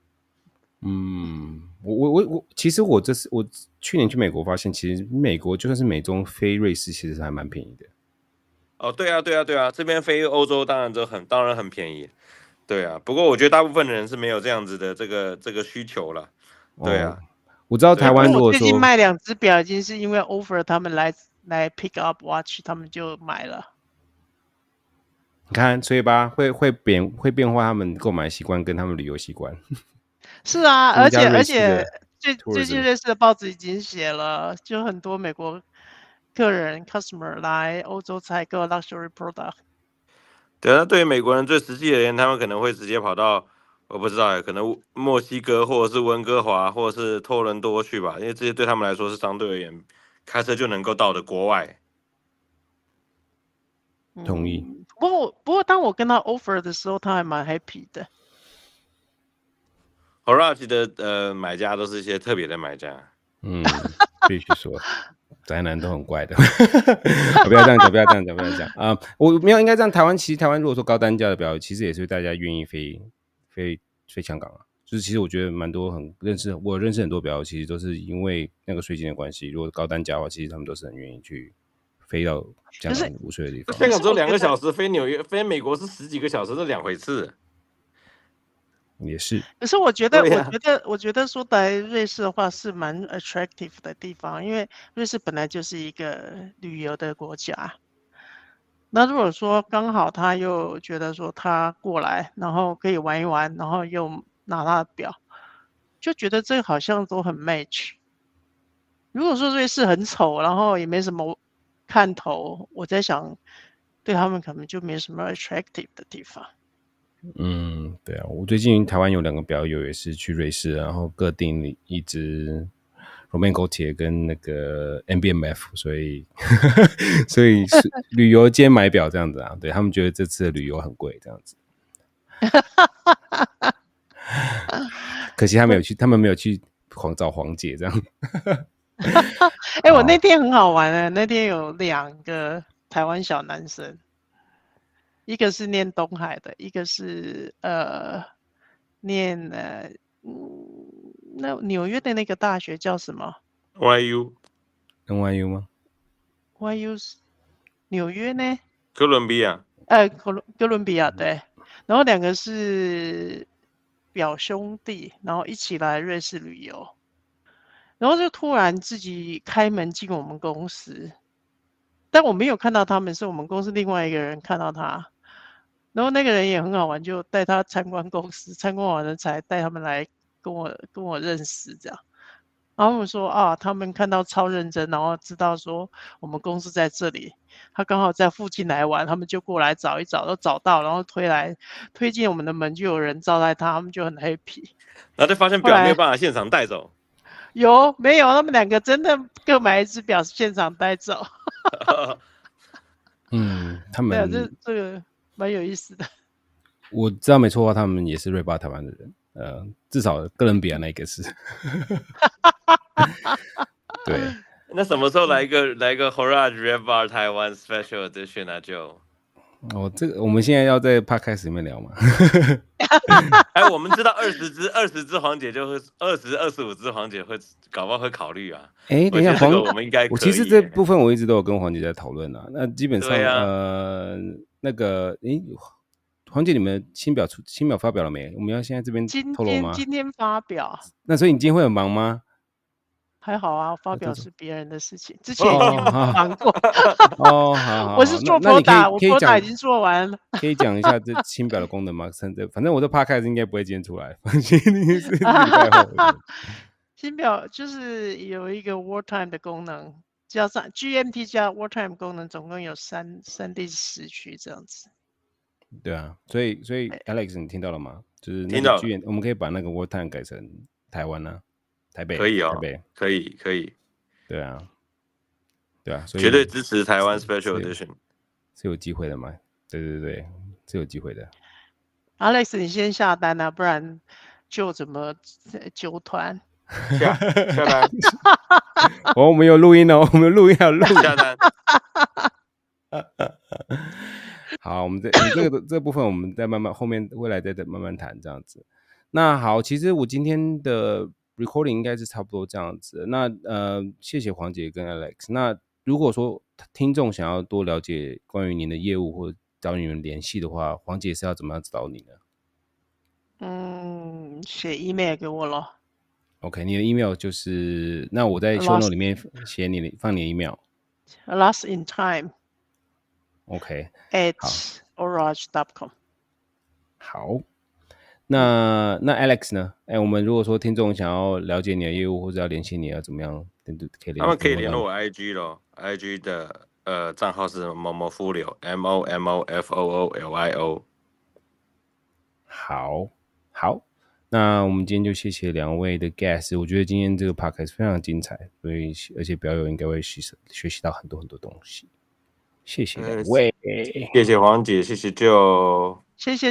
其实我去年去美国发现，其实美国就算是美中飞瑞士，其实还蛮便宜的。 哦，对啊，对啊，对啊，这边飞欧洲当然很便宜，对啊。不过我觉得大部分的人是没有这样子的这个需求了，对啊。 我知道台湾如果我最近说卖2只表，已经是因为 offer 他们来 pick up watch， 他们就买了。 你看，所以吧，会变化他们购买习惯跟他们旅游习惯。 是啊， 增加而瑞士的且最近 tourism。 瑞士的报纸已经写了，就很多美国客人 customer 来欧洲采购 luxury product。 对啊，对于美国人最实际而言，他们可能会直接跑到我不知道，可能墨西哥或者是温哥华或者是多伦多去吧，因为这些对他们来说是相对而言开车就能够到的国外。 同意。 不过当我跟他 offer 的时候，他还蛮 happy 的。 Horage 的买家都是一些特别的买家。 必须说，宅男都很怪的。不要这样讲，不要这样讲，不要这样啊！我没有应该这样。其实台湾如果说高单价的表，其实也是大家愿意飞香港啊。就是其实我觉得蛮多我认识很多表，其实都是因为那个税金的关系。如果高单价的话，其实他们都是很愿意去飞到香港无税的地方。 香港只有2个小时，飞纽约、飞美国是10几个小时，这2回事。 也是。 可是我觉得说来瑞士的话是蛮 attractive 的地方，因为瑞士本来就是一个旅游的国家。那如果说刚好他又觉得说他过来，然后可以玩一玩，然后又拿他的表，就觉得这好像都很 match。如果说瑞士很丑，然后也没什么看头，我在想对他们可能就没什么 attractive 的地方。 对啊，我最近台湾有2个表友也是去瑞士，然后各订一只 Romain Gaultier 跟那个 MBMF， 所以是旅游兼买表这样子啊。对，他们觉得这次的旅游很贵这样子。可惜他们没有去找黄姐这样。 我那天很好玩的，那天有2个台湾小男生。一个是念东海的，一个是念那纽约的那个大学叫什么 ？NYU 吗 ？YU 纽约呢？ 哥伦比亚。 哥伦比亚对。然后2个是表兄弟，然后一起来瑞士旅游，然后就突然自己开门进我们公司，但我没有看到他们，是我们公司另外一个人看到他。然后那个人也很好玩，就带他参观公司，参观完了才带他们来跟我认识这样。然后我们说啊，他们看到超认真，然后知道说我们公司在这里，他刚好在附近来玩，他们就过来找一找，都找到，然后推进我们的门，就有人招待他们就很 happy。 然后就发现表没有办法现场带走。 有没有？他们2个真的各买一只表，现场带走。 他们对，这个蛮有意思的。 我知道没错的话，他们也是瑞巴台湾的人，至少哥伦比亚那个是。对。 那什么时候来一个 Horage Red Bar 台湾 Special Edition 啊？ 这个我们现在要在 Podcast 里面聊嘛？ 我们知道20只黄姐就会20、25只黄姐会搞不好会考虑啊。 等一下， 我们应该可以。 我其实这部分我一直都有跟黄姐在讨论啊。那基本上，那个黄姐，你们新表发表了没？我们要现在这边透露吗？ 今天发表。 那所以你今天会很忙吗？ 还好啊，发表是别人的事情，之前已经忙过。 好， 我是做 Proda， 我 Proda 已经做完了。 可以讲一下这新表的功能吗？反正我的 Podcast 应该不会今天出来，放心，你是礼拜后。 新表就是有一个 Wartime 的功能，加上 GMT 加 Wartime 功能，总共有3D 时区这样子。 对啊，所以 Alex 你听到了吗？就是听到了， 我们可以把那个 Wartime 改成台湾啊。台北可以哦， 台北可以， 对啊，所以绝对支持台湾 Special Edition 是有机会的嘛？对，是有机会的。 Alex，你先下单啊，不然就怎么揪团？ 下单我们有录音哦，我们有录音，还有录音。 下单。 好，我们这部分我们再慢慢后面未来再慢慢谈这样子。那好，其实我今天的 recording 应该是差不多这样子。那谢谢黄姐跟 Alex。那如果说听众想要多了解关于您的业务或者找你们联系的话，黄姐是要怎么样找你呢？ 写 email 给我咯。 OK， 你的 email 就是，那我在 show note 里面放你的 email。 Last in time OK， at 好 orage.com。 好，那 Alex 呢？我们如果说听众想要了解你的业务或者要联系你，要怎么样？ 他们可以联络我 IG 咯 ，IG 的账号是momofolio MOMOFOOLIO。 好，那我们今天就谢谢两位的 guest。我觉得今天这个 podcast 非常精彩，所以而且表友应该会学习到很多很多东西。谢谢两位， 谢谢黄姐，谢谢 Joe， 谢谢。